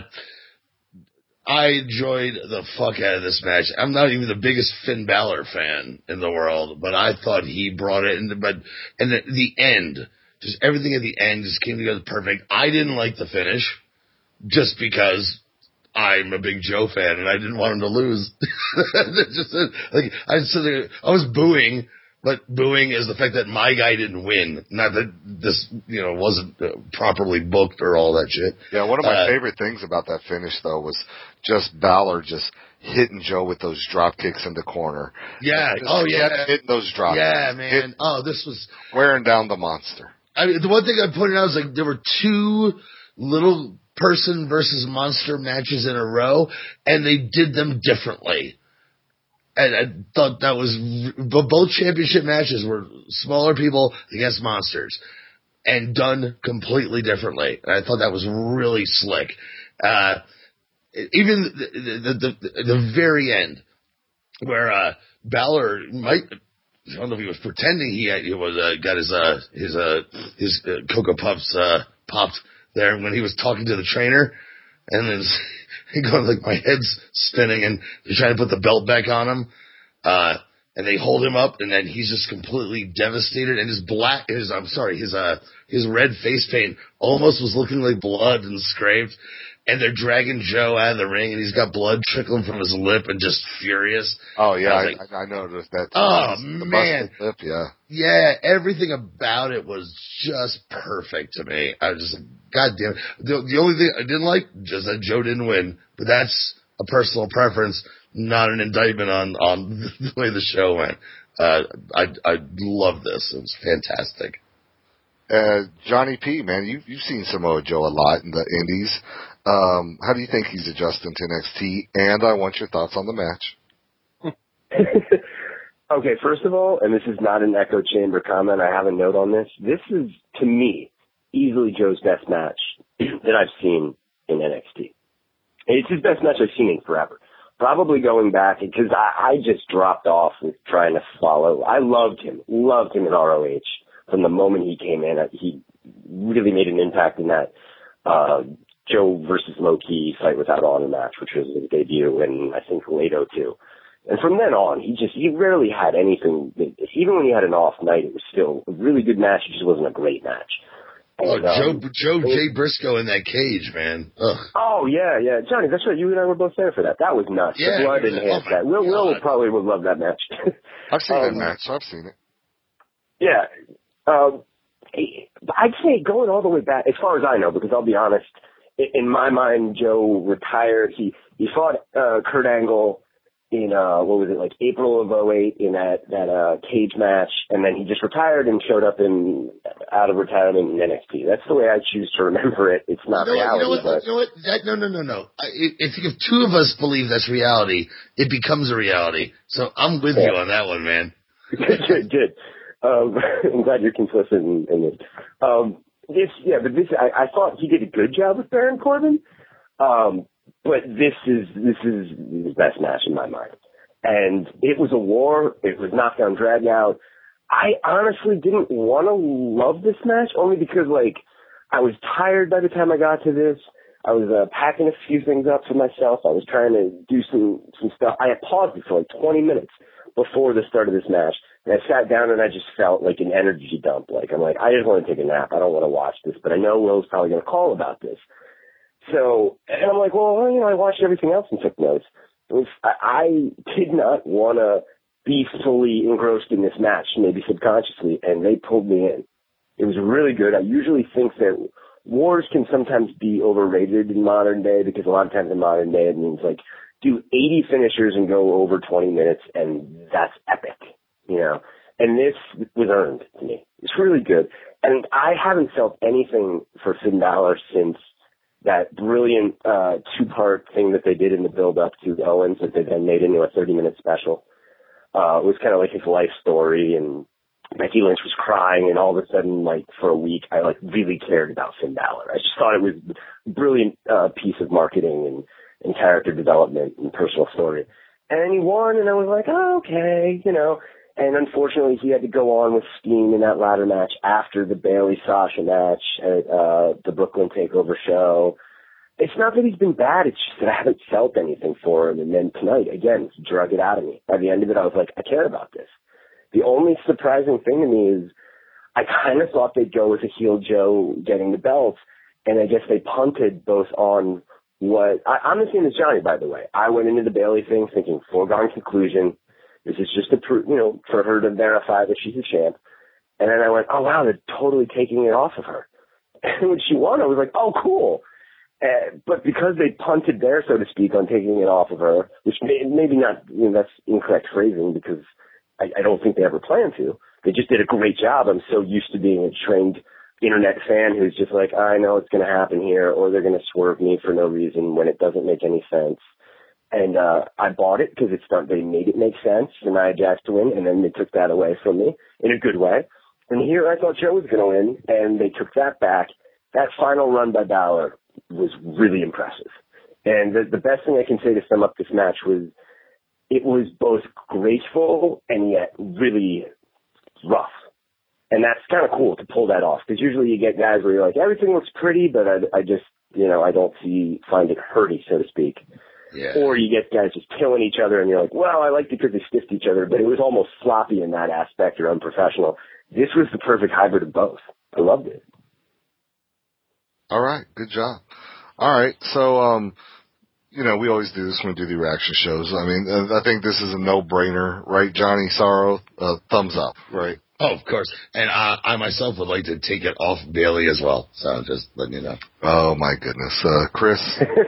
Speaker 3: I enjoyed the fuck out of this match. I'm not even the biggest Finn Balor fan in the world, but I thought he brought it in. The, but and the, the end, just everything at the end just came together perfect. I didn't like the finish, just because I'm a big Joe fan and I didn't want him to lose. just like I said, I was booing. But booing is the fact that my guy didn't win, not that this, you know, wasn't uh, properly booked or all that shit.
Speaker 2: Yeah, one of my
Speaker 3: uh,
Speaker 2: favorite things about that finish, though, was just Balor just hitting Joe with those drop kicks in the corner.
Speaker 3: Yeah,
Speaker 2: just
Speaker 3: oh yeah,
Speaker 2: hitting those drop
Speaker 3: yeah,
Speaker 2: kicks.
Speaker 3: man.
Speaker 2: Hit,
Speaker 3: oh, this was
Speaker 2: wearing down the monster.
Speaker 3: I mean, the one thing I pointed out is like there were two little person versus monster matches in a row, and they did them differently. And I thought that was, both championship matches were smaller people against monsters and done completely differently. And I thought that was really slick. Uh, even the, the, the, the very end where, uh, Balor might, I don't know if he was pretending he had, he was, uh, got his, uh, his, uh, his uh, Cocoa Puffs, uh, popped there when he was talking to the trainer and then he going like, my head's spinning and they're trying to put the belt back on him. Uh, and they hold him up and then he's just completely devastated and his black, his, I'm sorry, his, uh, his red face paint almost was looking like blood and scraped. And they're dragging Joe out of the ring and he's got blood trickling from his lip and just furious.
Speaker 2: Oh yeah, I,
Speaker 3: like,
Speaker 2: I, I noticed that. Too.
Speaker 3: Oh
Speaker 2: the
Speaker 3: man.
Speaker 2: Lip, yeah.
Speaker 3: Yeah, everything about it was just perfect to me. I was just like, God damn it. The, the only thing I didn't like, just that Joe didn't win. But that's a personal preference, not an indictment on, on the way the show went. Uh, I, I love this. It was fantastic.
Speaker 2: Uh, Johnny P, man, you, you've seen Samoa Joe a lot in the indies. Um, how do you think he's adjusting to N X T? And I want your thoughts on the match.
Speaker 5: Okay, first of all, and this is not an echo chamber comment, I have a note on this. This is, to me, easily Joe's best match that I've seen in N X T. It's his best match I've seen in forever. Probably going back, because I, I just dropped off with trying to follow. I loved him, loved him in R O H. From the moment he came in, he really made an impact in that uh, Joe versus Low-Ki Fight Without Honor match, which was his debut, and I think Lato too. And from then on, he just, he rarely had anything. Even when he had an off night, it was still a really good match. It just wasn't a great match.
Speaker 3: Oh,
Speaker 5: And, um,
Speaker 3: Joe, Joe Jay Briscoe in that cage, man. Ugh.
Speaker 5: Oh, yeah, yeah. Johnny, that's right. You and I were both there for that. That was nuts.
Speaker 3: Yeah,
Speaker 5: the blood
Speaker 3: was,
Speaker 5: enhanced
Speaker 3: oh
Speaker 5: that. Will,
Speaker 3: God.
Speaker 5: Will probably would love that match.
Speaker 2: I've seen
Speaker 5: um,
Speaker 2: that match. I've seen it.
Speaker 5: Yeah. Um, I'd say going all the way back, as far as I know, because I'll be honest, in my mind, Joe retired. He he fought uh, Kurt Angle in, uh, what was it, like April of oh eight in that, that uh, cage match, and then he just retired and showed up in out of retirement in N X T. That's the way I choose to remember it. It's not
Speaker 3: You know
Speaker 5: reality.
Speaker 3: what, you know what,
Speaker 5: but
Speaker 3: you know what? That, no, no, no, no. I, if, if two of us believe that's reality, it becomes a reality. So I'm with
Speaker 5: Yeah.
Speaker 3: you on that one, man.
Speaker 5: good, good, good. Um, I'm glad you're complicit in, in this. Um, this, yeah, but this, I, I thought he did a good job with Baron Corbin. Um, but this is this is the best match in my mind. And it was a war. It was knockdown, drag out. I honestly didn't want to love this match only because, like, I was tired by the time I got to this. I was uh, packing a few things up for myself. I was trying to do some, some stuff. I had paused it for like twenty minutes before the start of this match. And I sat down and I just felt like an energy dump. Like, I'm like, I just want to take a nap. I don't want to watch this, but I know Will's probably going to call about this. So, and I'm like, well, you know, I watched everything else and took notes. It was, I, I did not want to be fully engrossed in this match, maybe subconsciously, and they pulled me in. It was really good. I usually think that wars can sometimes be overrated in modern day because a lot of times in modern day it means like do eighty finishers and go over twenty minutes and that's epic, you know. And this was earned to me. It's really good. And I haven't felt anything for Finn Balor since that brilliant uh, two-part thing that they did in the build-up to Owens that they then made into a thirty-minute special. Uh, it was kind of like his life story, and Becky Lynch was crying, and all of a sudden, like, for a week, I, like, really cared about Finn Balor. I just thought it was a brilliant uh, piece of marketing and, and character development and personal story. And he won, and I was like, oh, okay, you know. And unfortunately, he had to go on with steam in that ladder match after the Bayley-Sasha match at uh, the Brooklyn TakeOver show. It's not that he's been bad. It's just that I haven't felt anything for him. And then tonight, again, he drug it out of me. By the end of it, I was like, I care about this. The only surprising thing to me is I kind of thought they'd go with a heel Joe getting the belts, and I guess they punted both on what – I'm the same as Johnny, by the way. I went into the Bayley thing thinking foregone conclusion. This is just a, you know, for her to verify that she's a champ. And then I went, oh, wow, they're totally taking it off of her. And when she won, I was like, oh, cool. Uh, but because they punted there, so to speak, on taking it off of her, which may, maybe not, you know, that's incorrect phrasing because I, I don't think they ever planned to. They just did a great job. I'm so used to being a trained internet fan who's just like, I know it's going to happen here, or they're going to swerve me for no reason when it doesn't make any sense. And uh, I bought it because it's not, they made it make sense for Nia Jax to win, and then they took that away from me in a good way. And here I thought Joe was going to win, and they took that back. That final run by Balor was really impressive. And the, the best thing I can say to sum up this match was it was both graceful and yet really rough. And that's kind of cool to pull that off, because usually you get guys where you're like, everything looks pretty, but I, I just, you know, I don't see, find it hurty, so to speak. Yeah. Or you get guys just killing each other, and you're like, well, I liked it because they stiffed each other, but it was almost sloppy in that aspect or unprofessional. This was the perfect hybrid of both. I loved it.
Speaker 2: All right. Good job. All right. So, um, you know, we always do this when we do the reaction shows. I mean, I think this is a no-brainer, right, Johnny Sorrow? Uh, thumbs up, right?
Speaker 3: Oh, of course. And uh, I myself would like to take it off Bayley as well. So just letting you know.
Speaker 2: Oh, my goodness. Uh, Chris?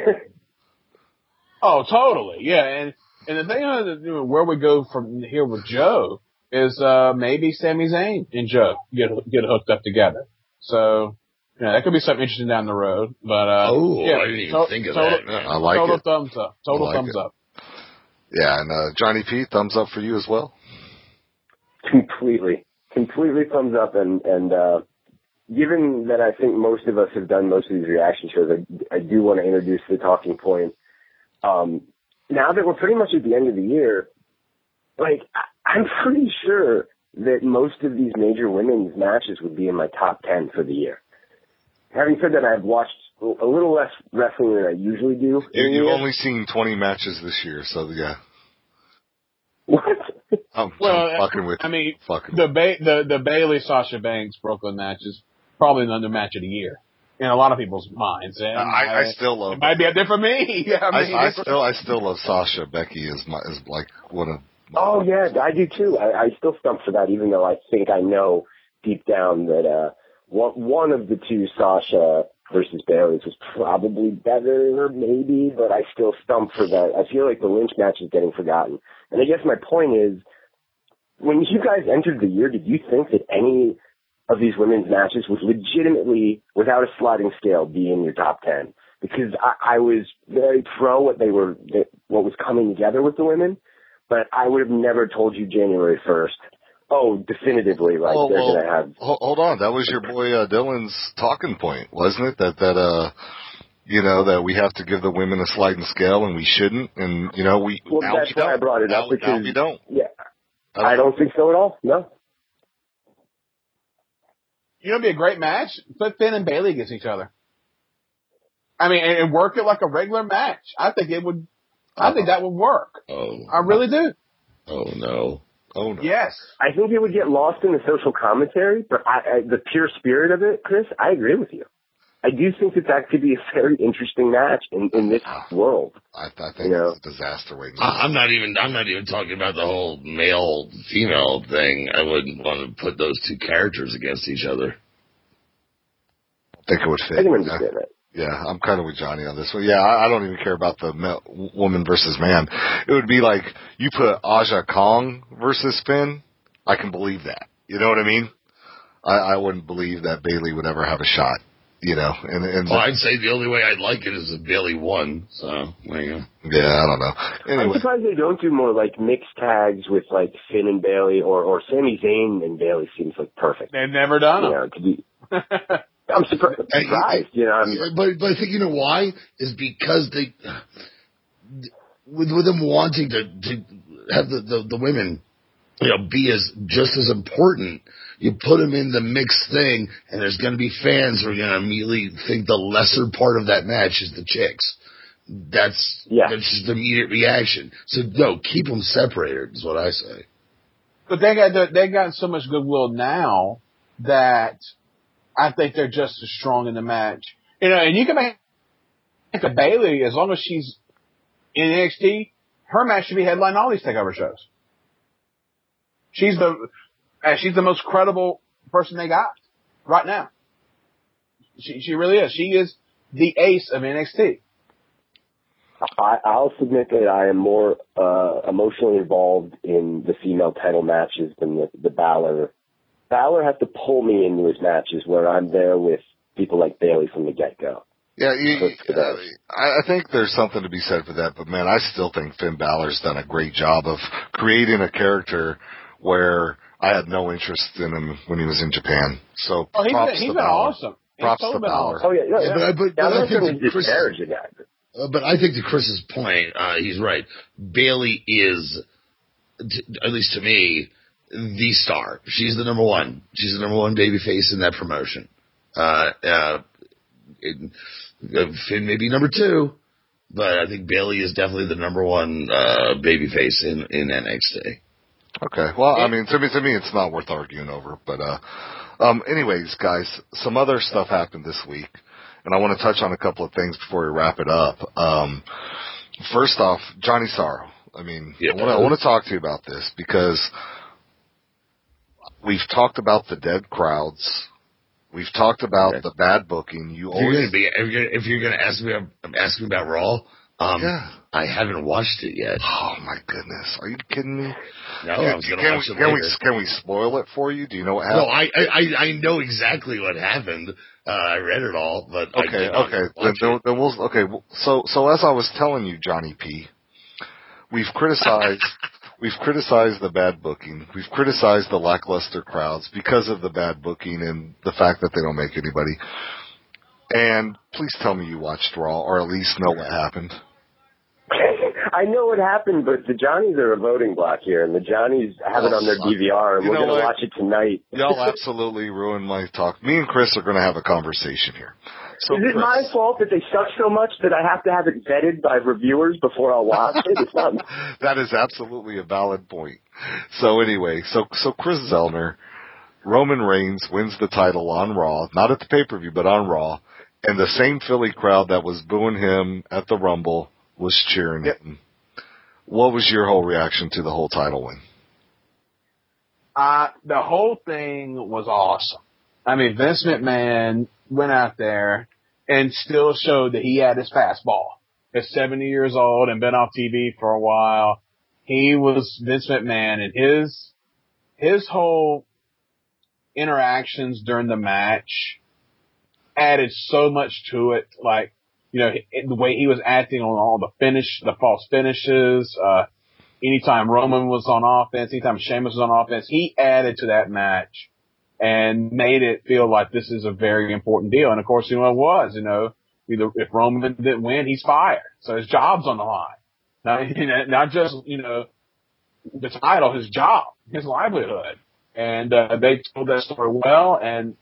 Speaker 4: Oh, totally. Yeah, and and the thing on where we go from here with Joe is uh, maybe Sami Zayn and Joe get get hooked up together. So yeah, that could be something interesting down the road. But uh,
Speaker 3: oh,
Speaker 4: yeah,
Speaker 3: I didn't even
Speaker 4: to-
Speaker 3: think of
Speaker 4: total,
Speaker 3: that.
Speaker 2: I like
Speaker 4: total
Speaker 2: it.
Speaker 4: thumbs up. Total
Speaker 2: like
Speaker 4: thumbs
Speaker 2: it.
Speaker 4: up.
Speaker 2: Yeah, and uh, Johnny P, thumbs up for you as well.
Speaker 5: Completely, completely thumbs up. And and uh, given that I think most of us have done most of these reaction shows, I, I do want to introduce the talking point. Um, now that we're pretty much at the end of the year, like, I, I'm pretty sure that most of these major women's matches would be in my top ten for the year. Having said that, I've watched a little less wrestling than I usually do.
Speaker 2: You, you've only seen twenty matches this year, so yeah.
Speaker 5: What?
Speaker 2: I'm,
Speaker 4: Well,
Speaker 2: I'm fucking with
Speaker 4: I mean,
Speaker 2: fucking
Speaker 4: the ba- the the Bayley Sasha Banks Brooklyn match is probably another match of the year in a lot of people's minds. And
Speaker 2: I, I still love
Speaker 4: it. Might be a different me. Yeah, I, mean,
Speaker 2: I, I still I still love Sasha. Becky is my is like one of my
Speaker 5: Oh yeah, I do too. I, I still stump for that, even though I think I know deep down that uh, one one of the two Sasha versus Bayley's was probably better, maybe, but I still stump for that. I feel like the Lynch match is getting forgotten. And I guess my point is, when you guys entered the year, did you think that any of these women's matches would legitimately, without a sliding scale, be in your top ten? Because I, I was very pro what they were, what was coming together with the women, but I would have never told you January first. Oh, definitively, like
Speaker 2: oh,
Speaker 5: they're
Speaker 2: well,
Speaker 5: gonna have.
Speaker 2: Hold on, that was your boy uh, Dylan's talking point, wasn't it? That that uh You know, that we have to give the women a sliding scale and we shouldn't. And, you know, we,
Speaker 5: well,
Speaker 2: now
Speaker 5: that's
Speaker 2: we
Speaker 5: why
Speaker 2: don't.
Speaker 5: I brought it
Speaker 2: now,
Speaker 5: up because
Speaker 2: now we don't.
Speaker 5: Yeah,
Speaker 2: I don't,
Speaker 5: I don't think so at all. No.
Speaker 4: You know, it'd be a great match. Put Finn and Bayley against each other. I mean, and, and work it like a regular match. I think it would. I think that would work.
Speaker 3: Oh,
Speaker 4: I really do.
Speaker 3: oh no.
Speaker 2: Oh, no.
Speaker 4: Yes.
Speaker 5: I think it would get lost in the social commentary, but I, I, the pure spirit of it, Chris, I agree with you. I do think that that could be a very interesting match in, in this world.
Speaker 2: I, I think
Speaker 5: You know?
Speaker 2: it's a disaster waiting.
Speaker 3: I- I'm not even. I'm not even talking about the whole male female thing. I wouldn't want to put those two characters against each other.
Speaker 2: I think it would fit.
Speaker 5: I can
Speaker 2: Yeah.
Speaker 5: understand that.
Speaker 2: Yeah, I'm kind of with Johnny on this one. Yeah, I, I don't even care about the male, woman versus man. It would be like you put Aja Kong versus Finn. I can believe that. You know what I mean? I, I wouldn't believe that Bayley would ever have a shot. You know, and, and
Speaker 3: Well, I'd say the only way I'd like it is if Bayley won. So there you go.
Speaker 2: yeah, I don't know.
Speaker 5: I'm
Speaker 2: Anyway,
Speaker 5: surprised they don't do more like mixed tags with like Finn and Bayley or, or Sami Zayn and Bayley seems like perfect.
Speaker 4: They've never done
Speaker 5: You
Speaker 4: them.
Speaker 5: know, to be, I'm surprised, surprised you know. I'm,
Speaker 3: Yeah, but but I think you know why is because they with with them wanting to to have the, the the women you know be as just as important. You put them in the mixed thing, and there's going to be fans who are going to immediately think the lesser part of that match is the chicks. That's
Speaker 5: Yeah.
Speaker 3: that's just the immediate reaction. So no, keep them separated is what I say.
Speaker 4: But they got they got so much goodwill now that I think they're just as strong in the match. You know, and you can make a Bayley as long as she's in N X T. Her match should be headlining all these takeover shows. She's the uh, she's the most credible person they got right now. She she really is. She is the ace of N X T.
Speaker 5: I, I'll submit that I am more uh, emotionally involved in the female title matches than the, the Balor. Balor has to pull me into his matches where I'm there with people like Bayley from the get-go.
Speaker 2: yeah, you,
Speaker 5: Good for
Speaker 2: uh,
Speaker 5: them.
Speaker 2: I, I think there's something to be said for that. But man, I still think Finn Balor's done a great job of creating a character where I had no interest in him when he was in Japan. So
Speaker 4: Oh, he's
Speaker 2: props
Speaker 4: been, he's
Speaker 2: to
Speaker 4: been
Speaker 2: Balor.
Speaker 4: awesome. He's
Speaker 2: Props
Speaker 4: totally
Speaker 2: to
Speaker 4: been
Speaker 2: Balor.
Speaker 4: awesome.
Speaker 5: Oh, yeah, yeah,
Speaker 3: Yeah,
Speaker 5: yeah.
Speaker 3: but I- but-
Speaker 5: yeah,
Speaker 3: but I
Speaker 5: I'm not
Speaker 3: think
Speaker 5: going to
Speaker 3: that Chris-
Speaker 5: disparage the guy. But
Speaker 3: Uh, but I think to Chris's point, uh, he's right. Bayley is, t- at least to me, the star. She's the number one. She's the number one babyface in that promotion. Uh, uh, it, uh, Finn may be number two, but I think Bayley is definitely the number one uh, babyface in, in N X T.
Speaker 2: Okay. Well, I mean, to me, to me, it's not worth arguing over. But, uh, um, anyways, guys, some other stuff happened this week, and I want to touch on a couple of things before we wrap it up. Um, first off, Johnny Sorrow. I mean,
Speaker 3: Yeah.
Speaker 2: I want to, I want to talk to you about this because we've talked about the dead crowds. We've talked about
Speaker 3: Okay.
Speaker 2: the bad booking. You
Speaker 3: If you're
Speaker 2: always,
Speaker 3: gonna be, if you're, if you're gonna ask me, ask me about Raw, um,
Speaker 2: Yeah.
Speaker 3: I haven't watched it yet.
Speaker 2: oh my goodness, are you kidding me?
Speaker 3: No,
Speaker 2: Can,
Speaker 3: I was gonna
Speaker 2: can
Speaker 3: watch
Speaker 2: we,
Speaker 3: it
Speaker 2: can
Speaker 3: later.
Speaker 2: we, can we spoil it for you? Do you know what
Speaker 3: No,
Speaker 2: happened?
Speaker 3: I, I, I know exactly what happened. Uh, I read it all, but I
Speaker 2: Okay,
Speaker 3: did not
Speaker 2: okay. Then,
Speaker 3: watch
Speaker 2: then,
Speaker 3: it.
Speaker 2: then we'll, okay. well, So, so as I was telling you, Johnny P, we've criticized, we've criticized the bad booking. We've criticized the lackluster crowds because of the bad booking and the fact that they don't make anybody. And please tell me you watched Raw, or at least know what happened.
Speaker 5: I know what happened, but the Johnnies are a voting block here, and the Johnnies have it on their D V R, and
Speaker 2: You
Speaker 5: we're
Speaker 2: know
Speaker 5: going to
Speaker 2: what?
Speaker 5: watch it tonight.
Speaker 2: Y'all absolutely ruined my talk. Me and Chris are going to have a conversation here. So,
Speaker 5: Is it
Speaker 2: Chris,
Speaker 5: my fault that they suck so much that I have to have it vetted by reviewers before I'll watch it? It's not.
Speaker 2: that is absolutely a valid point. So anyway, so so Chris Zellner, Roman Reigns wins the title on Raw, not at the pay-per-view, but on Raw, and the same Philly crowd that was booing him at the Rumble was cheering
Speaker 4: Yep.
Speaker 2: him. What was your whole reaction to the whole title win?
Speaker 4: Uh, the whole thing was awesome. I mean, Vince McMahon went out there and still showed that he had his fastball. He's seventy years old and been off T V for a while. He was Vince McMahon, and his, his whole interactions during the match added so much to it. Like, you know, the way he was acting on all the finish, the false finishes, uh, anytime Roman was on offense, anytime Sheamus was on offense, he added to that match and made it feel like this is a very important deal. And of course, you know, it was, you know, Either if Roman didn't win, he's fired. So his job's on the line. Not, not just, you know, the title, his job, his livelihood. And, uh, they told that story well, and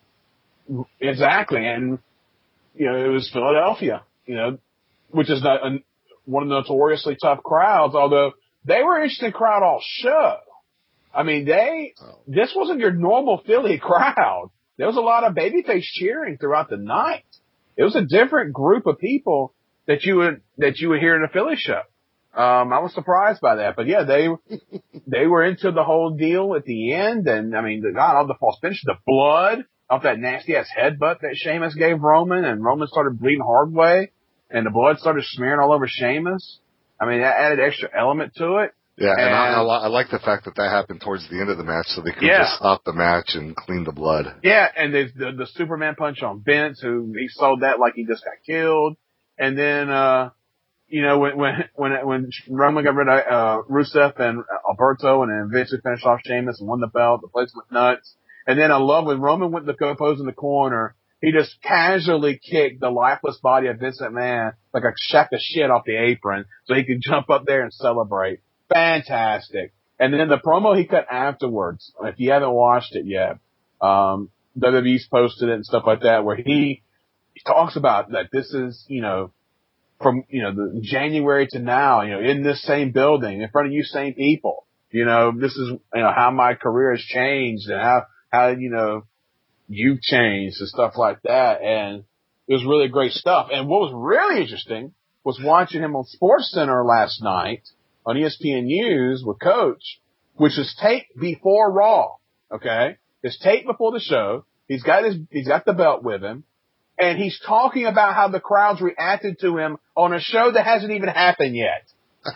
Speaker 4: exactly. And, you know, it was Philadelphia, you know, which is not a, one of the notoriously tough crowds, although they were an interesting crowd all show. I mean, they, this wasn't your normal Philly crowd. There was a lot of babyface cheering throughout the night. It was a different group of people that you would, that you would hear in a Philly show. Um, I was surprised by that, but yeah, they, they were into the whole deal at the end. And I mean, the, God, all the false finish, the blood off that nasty ass headbutt that Sheamus gave Roman, and Roman started bleeding hard way, and the blood started smearing all over Sheamus. I mean, that added extra element to it.
Speaker 2: Yeah, and, and I, I,
Speaker 4: and
Speaker 2: I like the fact that that happened towards the end of the match, so they could
Speaker 4: yeah.
Speaker 2: just stop the match and clean the blood.
Speaker 4: Yeah, and the, the the Superman punch on Vince, who he sold that like he just got killed, and then uh, you know, when when when when Roman got rid of uh, Rusev and Alberto, and then Vince finished off Sheamus and won the belt, the place went nuts. And then I love when Roman went to go pose in the corner, he just casually kicked the lifeless body of Vince McMahon like a shack of shit off the apron, so he could jump up there and celebrate. Fantastic. And then the promo he cut afterwards, if you haven't watched it yet, um, W W E's posted it and stuff like that, where he, he talks about that this is, you know, from, you know, the January to now, you know, in this same building, in front of you same people, you know, this is, you know, how my career has changed and how, how, you know, you've changed and stuff like that. And it was really great stuff. And what was really interesting was watching him on SportsCenter last night on E S P N News with Coach, which is taped before Raw. Okay. It's taped before the show. He's got his, he's got the belt with him, and he's talking about how the crowds reacted to him on a show that hasn't even happened yet.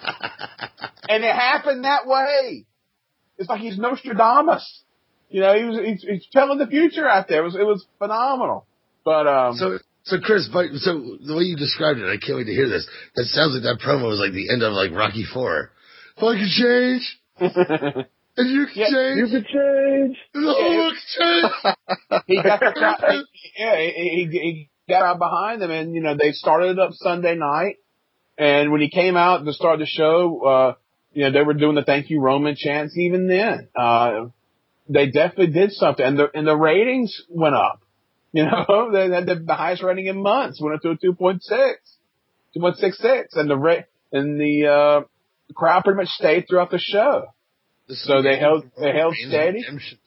Speaker 4: And it happened that way. It's like he's Nostradamus. You know, he was, he's, he's telling the future out there. It was, it was phenomenal. But, um,
Speaker 3: so, so Chris, but, so the way you described it, I can't wait to hear this. That sounds like that promo was like the end of like Rocky Four. If I can change, and you can
Speaker 4: yeah,
Speaker 3: change,
Speaker 5: you can change.
Speaker 3: the whole change.
Speaker 4: He got the crowd, yeah, he, he, he got out behind them, and, you know, they started it up Sunday night. And when he came out to start the show, uh, you know, they were doing the thank you Roman chants even then. Uh, they definitely did something, and the, and the ratings went up. You know, they had the, the highest rating in months, went up to a two point six, two point six six, and the rate, and the, uh, the crowd pretty much stayed throughout the show. So they held, they held steady.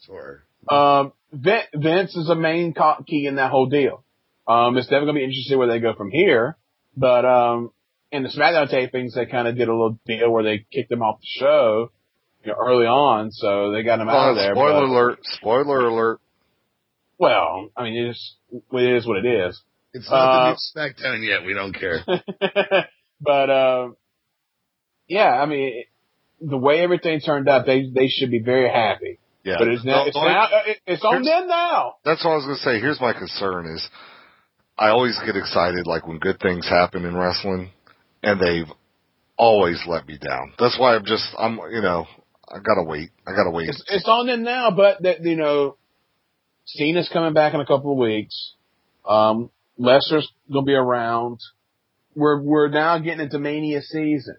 Speaker 4: Um, Vince is a main key in that whole deal. Um, it's definitely going to be interesting where they go from here, but, um, in the SmackDown tapings, they kind of did a little deal where they kicked him off the show, you know, early on, so they got him out
Speaker 2: uh,
Speaker 4: of there.
Speaker 2: Spoiler
Speaker 4: but,
Speaker 2: alert! Spoiler alert!
Speaker 4: Well, I mean, it's, it is what it is.
Speaker 3: It's not
Speaker 4: uh,
Speaker 3: the new SmackDown yet. We don't care.
Speaker 4: But, uh, yeah, I mean, the way everything turned out, they they should be very happy.
Speaker 2: Yeah.
Speaker 4: But it's, now, it's, now, it's on them now.
Speaker 2: That's what I was going to say. Here's my concern is I always get excited like when good things happen in wrestling, and they've always let me down. That's why I'm just, I'm, you know, I gotta wait. I gotta wait.
Speaker 4: It's, it's on them now, but that, you know, Cena's coming back in a couple of weeks. Um, Lesnar's gonna be around. We're, we're now getting into Mania season.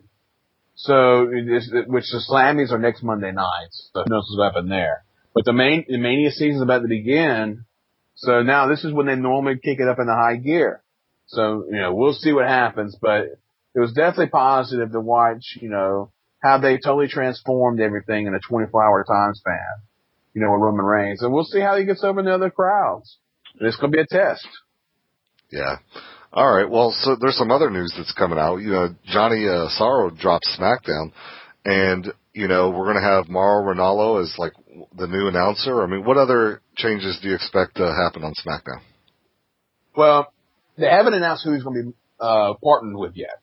Speaker 4: So, it's, which the Slammies are next Monday nights. So who knows what's going to happen there. But the main, the Mania season is about to begin. So now this is when they normally kick it up in the high gear. So, you know, we'll see what happens, but it was definitely positive to watch, you know, how they totally transformed everything in a twenty-four hour time span, you know, with Roman Reigns. And we'll see how he gets over in the other crowds. It's going to be a test.
Speaker 2: Yeah. All right. Well, so there's some other news that's coming out. You know, Johnny uh, Sorrow dropped SmackDown, and, you know, we're going to have Mauro Ranallo as, like, the new announcer. I mean, what other changes do you expect to happen on SmackDown?
Speaker 4: Well, they haven't announced who he's going to be uh, partnered with yet.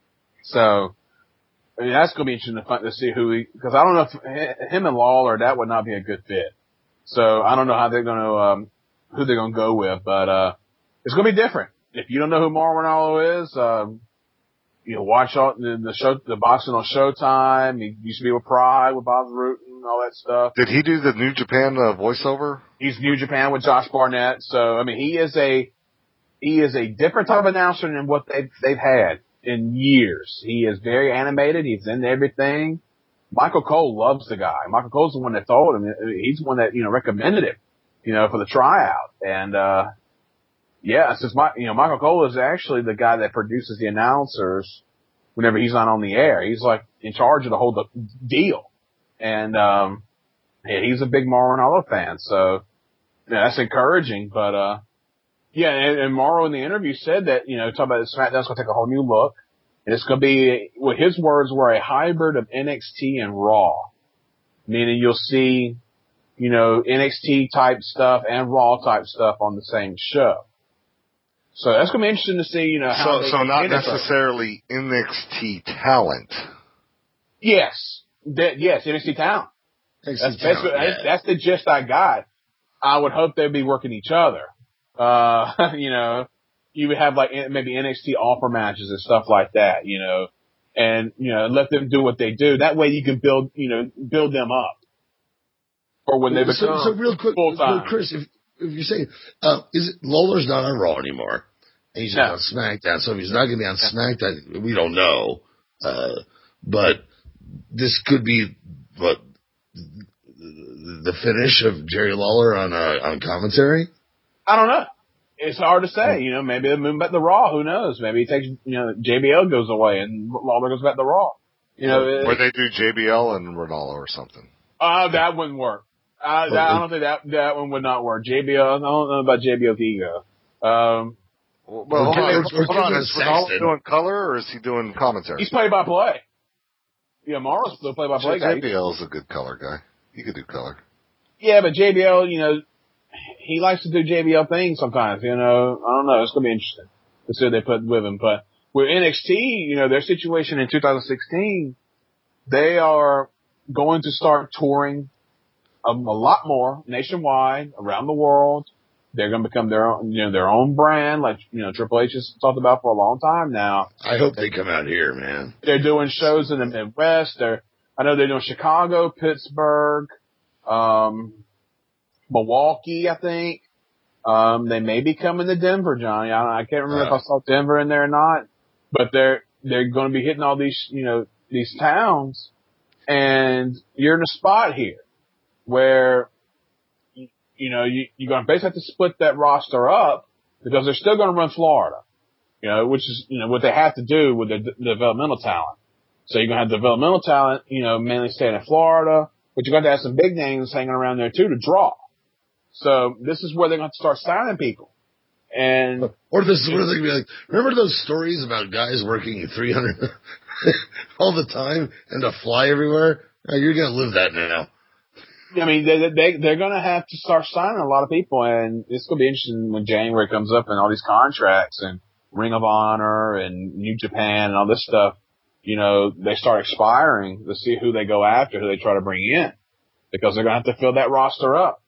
Speaker 4: So, I mean, that's going to be interesting to, find, to see who he, because I don't know if him and Lawler, that would not be a good fit. So, I don't know how they're going to, um, who they're going to go with, but, uh, it's going to be different. If you don't know who Mauro Ranallo is, um, you know, watch all the, the show, the boxing on Showtime. He used to be with Pride, with Bob Root and all that stuff.
Speaker 2: Did he do the New Japan uh, voiceover?
Speaker 4: He's New Japan with Josh Barnett. So, I mean, he is a, he is a different type of announcer than what they've, they've had in years. He is very animated. He's in everything. Michael Cole loves the guy. Michael Cole's the one that told him. He's the one that, you know, recommended him, you know, for the tryout. And, uh, yeah, since my, you know, Michael Cole is actually the guy that produces the announcers whenever he's not on the air. He's like in charge of the whole deal. And, um, yeah, he's a big Mauro Ranallo fan. So, yeah, that's encouraging. But, uh, yeah, and, and Mauro in the interview said that, you know, talking about SmackDown's going to take a whole new look. And it's going to be, well, his words were a hybrid of N X T and Raw. Meaning you'll see, you know, N X T type stuff and Raw type stuff on the same show. So that's going to be interesting to see, you know, how
Speaker 2: So,
Speaker 4: they
Speaker 2: so not
Speaker 4: integrate.
Speaker 2: necessarily N X T talent.
Speaker 4: Yes. That, yes, N X T talent.
Speaker 3: N X T
Speaker 4: That's,
Speaker 3: talent,
Speaker 4: that's,
Speaker 3: yeah.
Speaker 4: that's, that's the gist I got. I would hope they'd be working each other. Uh, you know, you would have like maybe N X T offer matches and stuff like that, you know, and, you know, let them do what they do. That way you can build, you know, build them up. Or when they become
Speaker 3: so, so real quick,
Speaker 4: full time.
Speaker 3: well, Chris, if, if you're saying, uh, is it, Lawler's not on Raw anymore. And he's
Speaker 4: No.
Speaker 3: not on SmackDown. So if he's not going to be on SmackDown, we don't know. Uh, but this could be, what, the finish of Jerry Lawler on, uh, on commentary?
Speaker 4: I don't know. It's hard to say. You know, maybe they move back to Raw. Who knows? Maybe he takes, you know, J B L goes away and Lawler goes back to Raw. You know,
Speaker 2: Or they do J B L and Ranallo or something.
Speaker 4: uh, that wouldn't work. Uh, that, I don't think that that one would not work. J B L, I don't know about J B L's ego. Um,
Speaker 2: Well, well hold
Speaker 3: Or-
Speaker 2: on.
Speaker 3: or- or
Speaker 2: Hold on.
Speaker 3: Kevin
Speaker 2: Is Ranallo
Speaker 3: Sexton.
Speaker 2: doing color or is he doing commentary?
Speaker 4: he's play by play. Yeah, Morrow's the play by play guy.
Speaker 2: J B L is a good color guy. He could do color.
Speaker 4: Yeah, but J B L, you know, he likes to do J B L things sometimes, you know. I don't know. It's going to be interesting to see what they put with him. But with N X T, you know, their situation in two thousand sixteen, they are going to start touring a, a lot more nationwide, around the world. They're going to become their own, you know, their own brand, like, you know, Triple H has talked about for a long time now.
Speaker 3: I hope they come out here, man.
Speaker 4: They're doing shows in the Midwest. They're, I know they're doing Chicago, Pittsburgh, um, Milwaukee, I think. Um, they may be coming to Denver, Johnny. I, I can't remember
Speaker 3: Uh,
Speaker 4: if I saw Denver in there or not, but they're, they're going to be hitting all these, you know, these towns, and you're in a spot here where, you, you know, you, you're going to basically have to split that roster up because they're still going to run Florida, you know, which is, you know, what they have to do with the d- developmental talent. So you're going to have developmental talent, you know, mainly staying in Florida, but you're going to have some big names hanging around there too to draw. So this is where they're going to start signing people. And
Speaker 3: Or this is where they're going to be like, remember those stories about guys working three hundred all the time and to fly everywhere? Oh, you're going to live that now.
Speaker 4: I mean, they, they, they're going to have to start signing a lot of people, and it's going to be interesting when January comes up and all these contracts and Ring of Honor and New Japan and all this stuff, you know, they start expiring to see who they go after, who they try to bring in, because they're going to have to fill that roster up.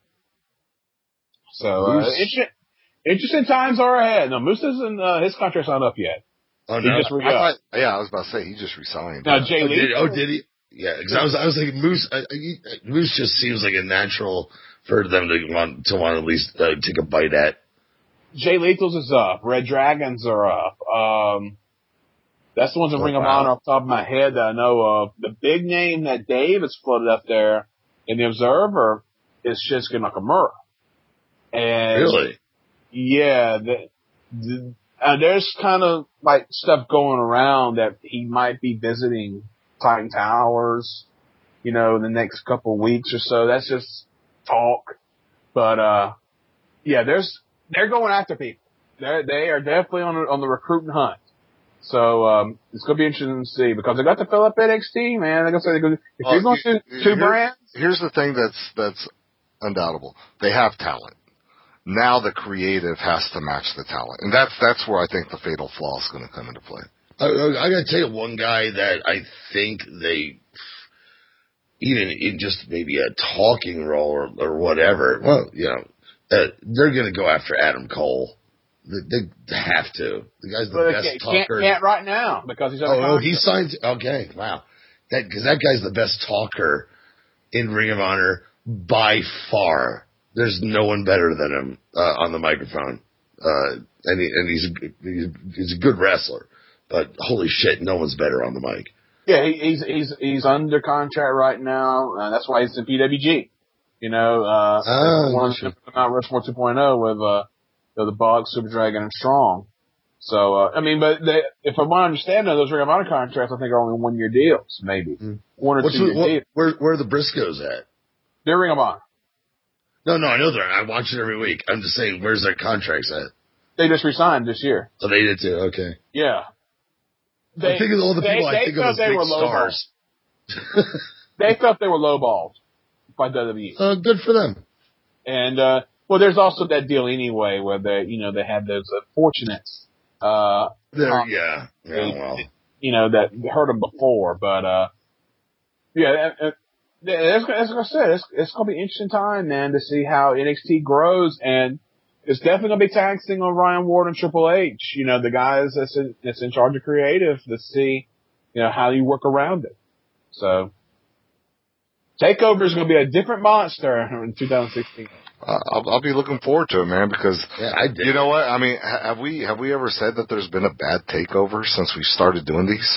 Speaker 4: So, uh, interesting, interesting times are ahead. No, Moose isn't, uh, his contract's not up yet.
Speaker 3: Oh,
Speaker 4: He
Speaker 3: no.
Speaker 4: just
Speaker 2: I
Speaker 4: re-upped.
Speaker 2: thought, yeah, I was about to say he just resigned.
Speaker 4: Now, Jay
Speaker 3: Oh, did,
Speaker 4: Lee.
Speaker 3: oh, did he? Yeah, because I was, I was thinking Moose. I, I, Moose just seems like a natural for them to want to want to at least uh, take a bite at.
Speaker 4: Jay Lethal's is up. Red Dragons are up. Um, that's the ones in
Speaker 3: Oh,
Speaker 4: Ring of
Speaker 3: wow.
Speaker 4: Honor off the top of my head that I know of. The big name that Dave has floated up there in the Observer is Shinsuke Nakamura. And
Speaker 3: Really?
Speaker 4: yeah, the, the, uh, there's kind of like stuff going around that he might be visiting Titan Towers, you know, in the next couple of weeks or so. That's just talk. But, uh, yeah, there's, they're going after people. They're, they are definitely on, on the recruiting hunt. So, um, it's going to be interesting to see because they got to fill up N X T, man. They're going to say, they're gonna, if
Speaker 2: Well,
Speaker 4: you're going to do
Speaker 2: here-
Speaker 4: two
Speaker 2: here-
Speaker 4: brands,
Speaker 2: Here's the thing that's that's undoubtable. They have talent. Now the creative has to match the talent, and that's that's where I think the fatal flaw is going to come into play.
Speaker 3: I, I, I got to tell you one guy that I think they, even in just maybe a talking role or, or whatever. Well, you know, uh, they're going to go after Adam Cole. They, they have to. The guy's the
Speaker 4: but
Speaker 3: best
Speaker 4: they can't,
Speaker 3: talker.
Speaker 4: can't right now because he's under
Speaker 3: Oh, oh,
Speaker 4: contract.
Speaker 3: he signed. Okay, wow. That because that guy's the best talker in Ring of Honor by far. There's no one better than him uh, on the microphone. Uh, and he, and he's, he's he's a good wrestler. But holy shit, no one's better on the mic.
Speaker 4: Yeah, he, he's he's he's under contract right now. Uh, that's why he's in P W G. You know, uh,
Speaker 3: oh,
Speaker 4: one
Speaker 3: sure.
Speaker 4: Mount Rushmore two point oh with uh, the, the Bug, Super Dragon, and Strong. So uh, I mean, but they, if I want to understand those Ring of Honor contracts, I think are only one year deals, maybe mm. one or
Speaker 3: What's
Speaker 4: two
Speaker 3: the,
Speaker 4: year
Speaker 3: what,
Speaker 4: deals.
Speaker 3: Where where are the Briscoes at?
Speaker 4: They're Ring of Honor.
Speaker 3: No, no, I know they're. I watch it every week. I'm just saying, where's their contracts at?
Speaker 4: They just resigned this year.
Speaker 3: Oh, they did too. Okay.
Speaker 4: Yeah. They,
Speaker 3: I think of all the people
Speaker 4: they,
Speaker 3: I think
Speaker 4: they
Speaker 3: of as big
Speaker 4: were
Speaker 3: stars.
Speaker 4: They felt they were lowballed by W W E.
Speaker 3: Uh, good for them.
Speaker 4: And uh, well, there's also that deal anyway where they, you know, they had those uh, fortunates. Uh,
Speaker 3: there, yeah, yeah, well,
Speaker 4: you know, that heard them before, but uh, yeah, uh, as, as I said, it's, it's going to be an interesting time, man, to see how N X T grows, and it's definitely going to be taxing on Ryan Ward and Triple H, you know, the guys that's in, that's in charge of creative, to see, you know, how you work around it. So, TakeOver is going to be a different monster in two thousand sixteen.
Speaker 2: Uh, I'll, I'll be looking forward to it, man, because
Speaker 3: yeah, I did.
Speaker 2: You know what? I mean, have we have we ever said that there's been a bad takeover since we started doing these?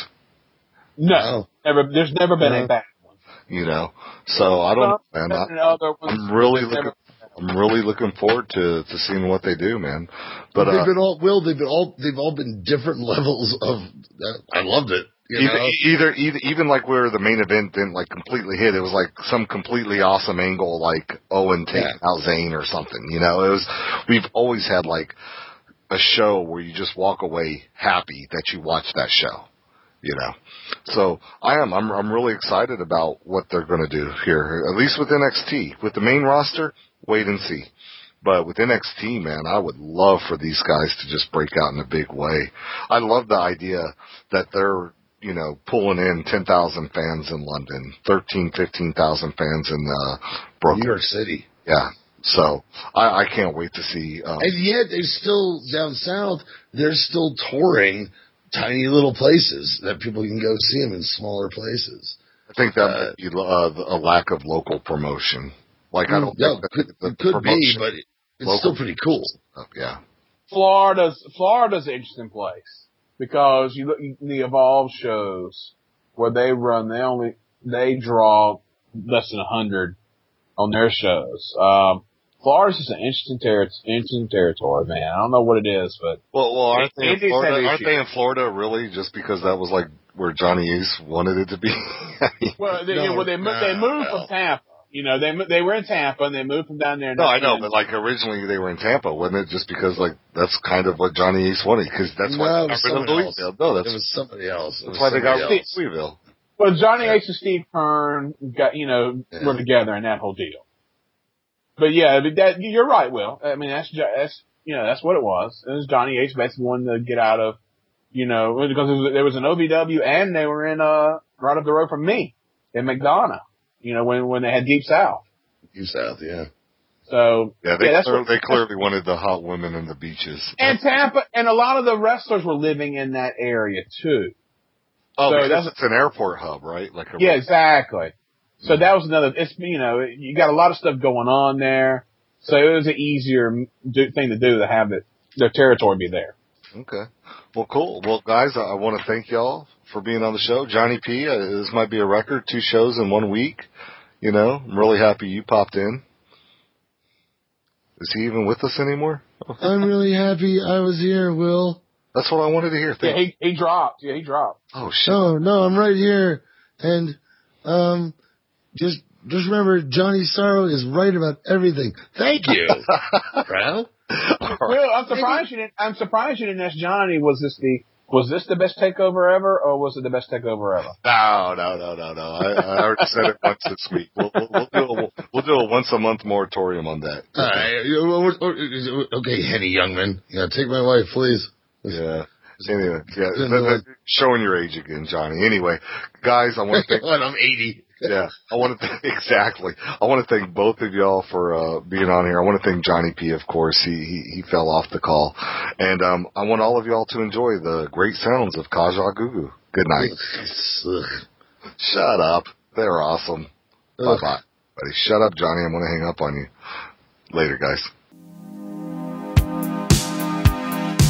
Speaker 4: No, no. Never. There's never been no. a bad one.
Speaker 2: You know, so I don't, no, man. I, I'm really looking. I'm really looking forward to, to seeing what they do, man. But
Speaker 3: they've
Speaker 2: uh,
Speaker 3: been all Will. They've been all. They've all been different levels of. Uh, I loved it. You
Speaker 2: either,
Speaker 3: know?
Speaker 2: either, either, even like where the main event didn't like completely hit, it was like some completely awesome angle, like Owen taking yeah. out Zayn or something. You know, it was. We've always had like a show where you just walk away happy that you watched that show. You know, so I am. I'm. I'm really excited about what they're going to do here, at least with N X T. With the main roster, wait and see. But with N X T, man, I would love for these guys to just break out in a big way. I love the idea that they're, you know, pulling in ten thousand fans in London, thirteen, fifteen thousand fans in uh, Brooklyn.
Speaker 3: New York City.
Speaker 2: Yeah. So I, I can't wait to see. Um,
Speaker 3: and yet they're still down south. They're still touring tiny little places that people can go see them in smaller places.
Speaker 2: I think that uh, might be uh, a lack of local promotion. Like I don't
Speaker 3: no,
Speaker 2: think that
Speaker 3: could,
Speaker 2: the
Speaker 3: it could be, but it, it's still pretty cool.
Speaker 2: Stuff, yeah.
Speaker 4: Florida's Florida's an interesting place because you look at the Evolve shows where they run. They only they draw less than a hundred on their shows. Um, Florida's just an interesting, ter- interesting territory, man. I don't know what it is, but
Speaker 2: well, well, aren't they in Florida? Aren't they in Florida really? Just because that was like where Johnny Ace wanted it to be.
Speaker 4: well, they,
Speaker 3: no,
Speaker 4: yeah, well, they
Speaker 3: nah,
Speaker 4: they moved
Speaker 3: no.
Speaker 4: from Tampa. You know, they they were in Tampa and they moved from down there.
Speaker 2: No, I know, but like originally they were in Tampa, wasn't it? Just because like that's kind of what Johnny Ace wanted, because that's
Speaker 3: no,
Speaker 2: why
Speaker 3: they got rid of Louisville.
Speaker 2: No, that's
Speaker 3: it was somebody else.
Speaker 2: That's why they got rid of Louisville.
Speaker 4: Well, Johnny yeah. Ace and Steve Keirn got you know yeah. were together in that whole deal. But yeah, but that you're right, Will. I mean, that's that's you know that's what it was. It was Johnny Ace basically wanted to get out of, you know, because there was an O V W and they were in uh right up the road from me in McDonough. You know, when when they had Deep South.
Speaker 3: Deep South, yeah.
Speaker 4: So
Speaker 2: yeah, they
Speaker 4: yeah, that's
Speaker 2: clear,
Speaker 4: what,
Speaker 2: they clearly wanted the hot women in the beaches.
Speaker 4: And Tampa, and a lot of the wrestlers were living in that area too.
Speaker 2: Oh,
Speaker 4: so
Speaker 2: because
Speaker 4: that's,
Speaker 2: it's an airport hub, right? Like a
Speaker 4: yeah, exactly. So that was another, it's, you know, you got a lot of stuff going on there. So it was an easier do, thing to do to have it, their territory be there.
Speaker 2: Okay. Well, cool. Well, guys, I, I want to thank y'all for being on the show. Johnny P, uh, this might be a record, two shows in one week. You know, I'm really happy you popped in. Is he even with us anymore?
Speaker 3: I'm really happy I was here, Will.
Speaker 2: That's what I wanted to hear. Thank
Speaker 4: yeah, he, he dropped. Yeah, he dropped.
Speaker 2: Oh, shit.
Speaker 3: No, no, I'm right here. And, um, Just, just remember, Johnny Sorrow is right about everything. Thank you, Brown.
Speaker 4: Well, I'm surprised you didn't. I'm surprised you didn't ask Johnny. Was this the was this the best takeover ever, or was it the best takeover ever?
Speaker 2: No, no, no, no, no. I, I already said it once this week. We'll, we'll, we'll do a we'll, we'll do a once a month moratorium on that.
Speaker 3: Uh, okay, Henny Youngman, yeah, take my wife, please.
Speaker 2: Yeah. Anyway, yeah, that, that, showing your age again, Johnny. Anyway, guys, I want to thank.
Speaker 3: I'm eighty.
Speaker 2: Yeah, I want to th- exactly. I want to thank both of y'all for uh, being on here. I want to thank Johnny P, of course. He he, he fell off the call, and um, I want all of y'all to enjoy the great sounds of Kajagoogoo. Good night. Shut up. They're awesome. Bye bye, buddy. Shut up, Johnny. I'm gonna hang up on you. Later, guys.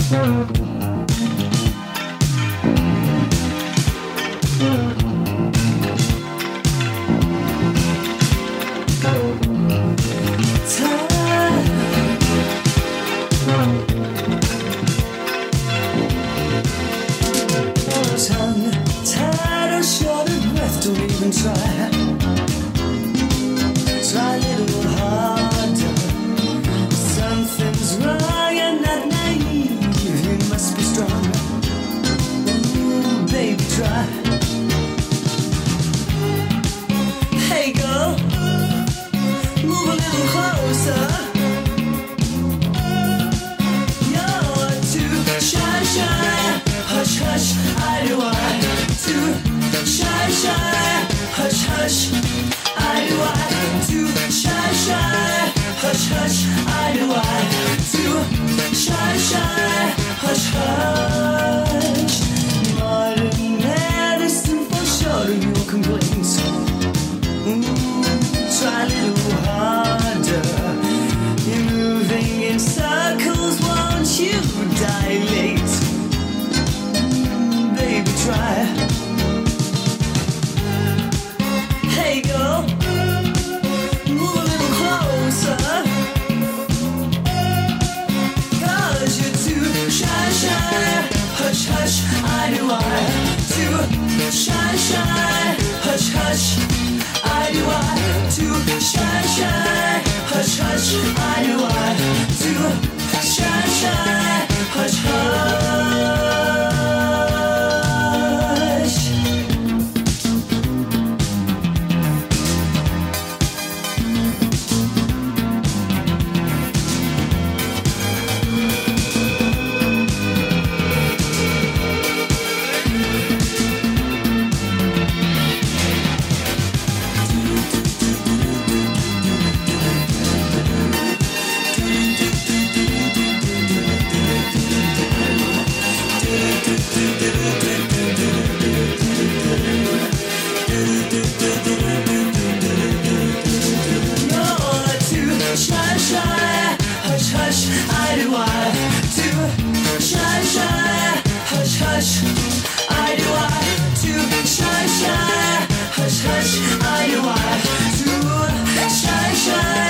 Speaker 9: Hush, I do I to shine, shine.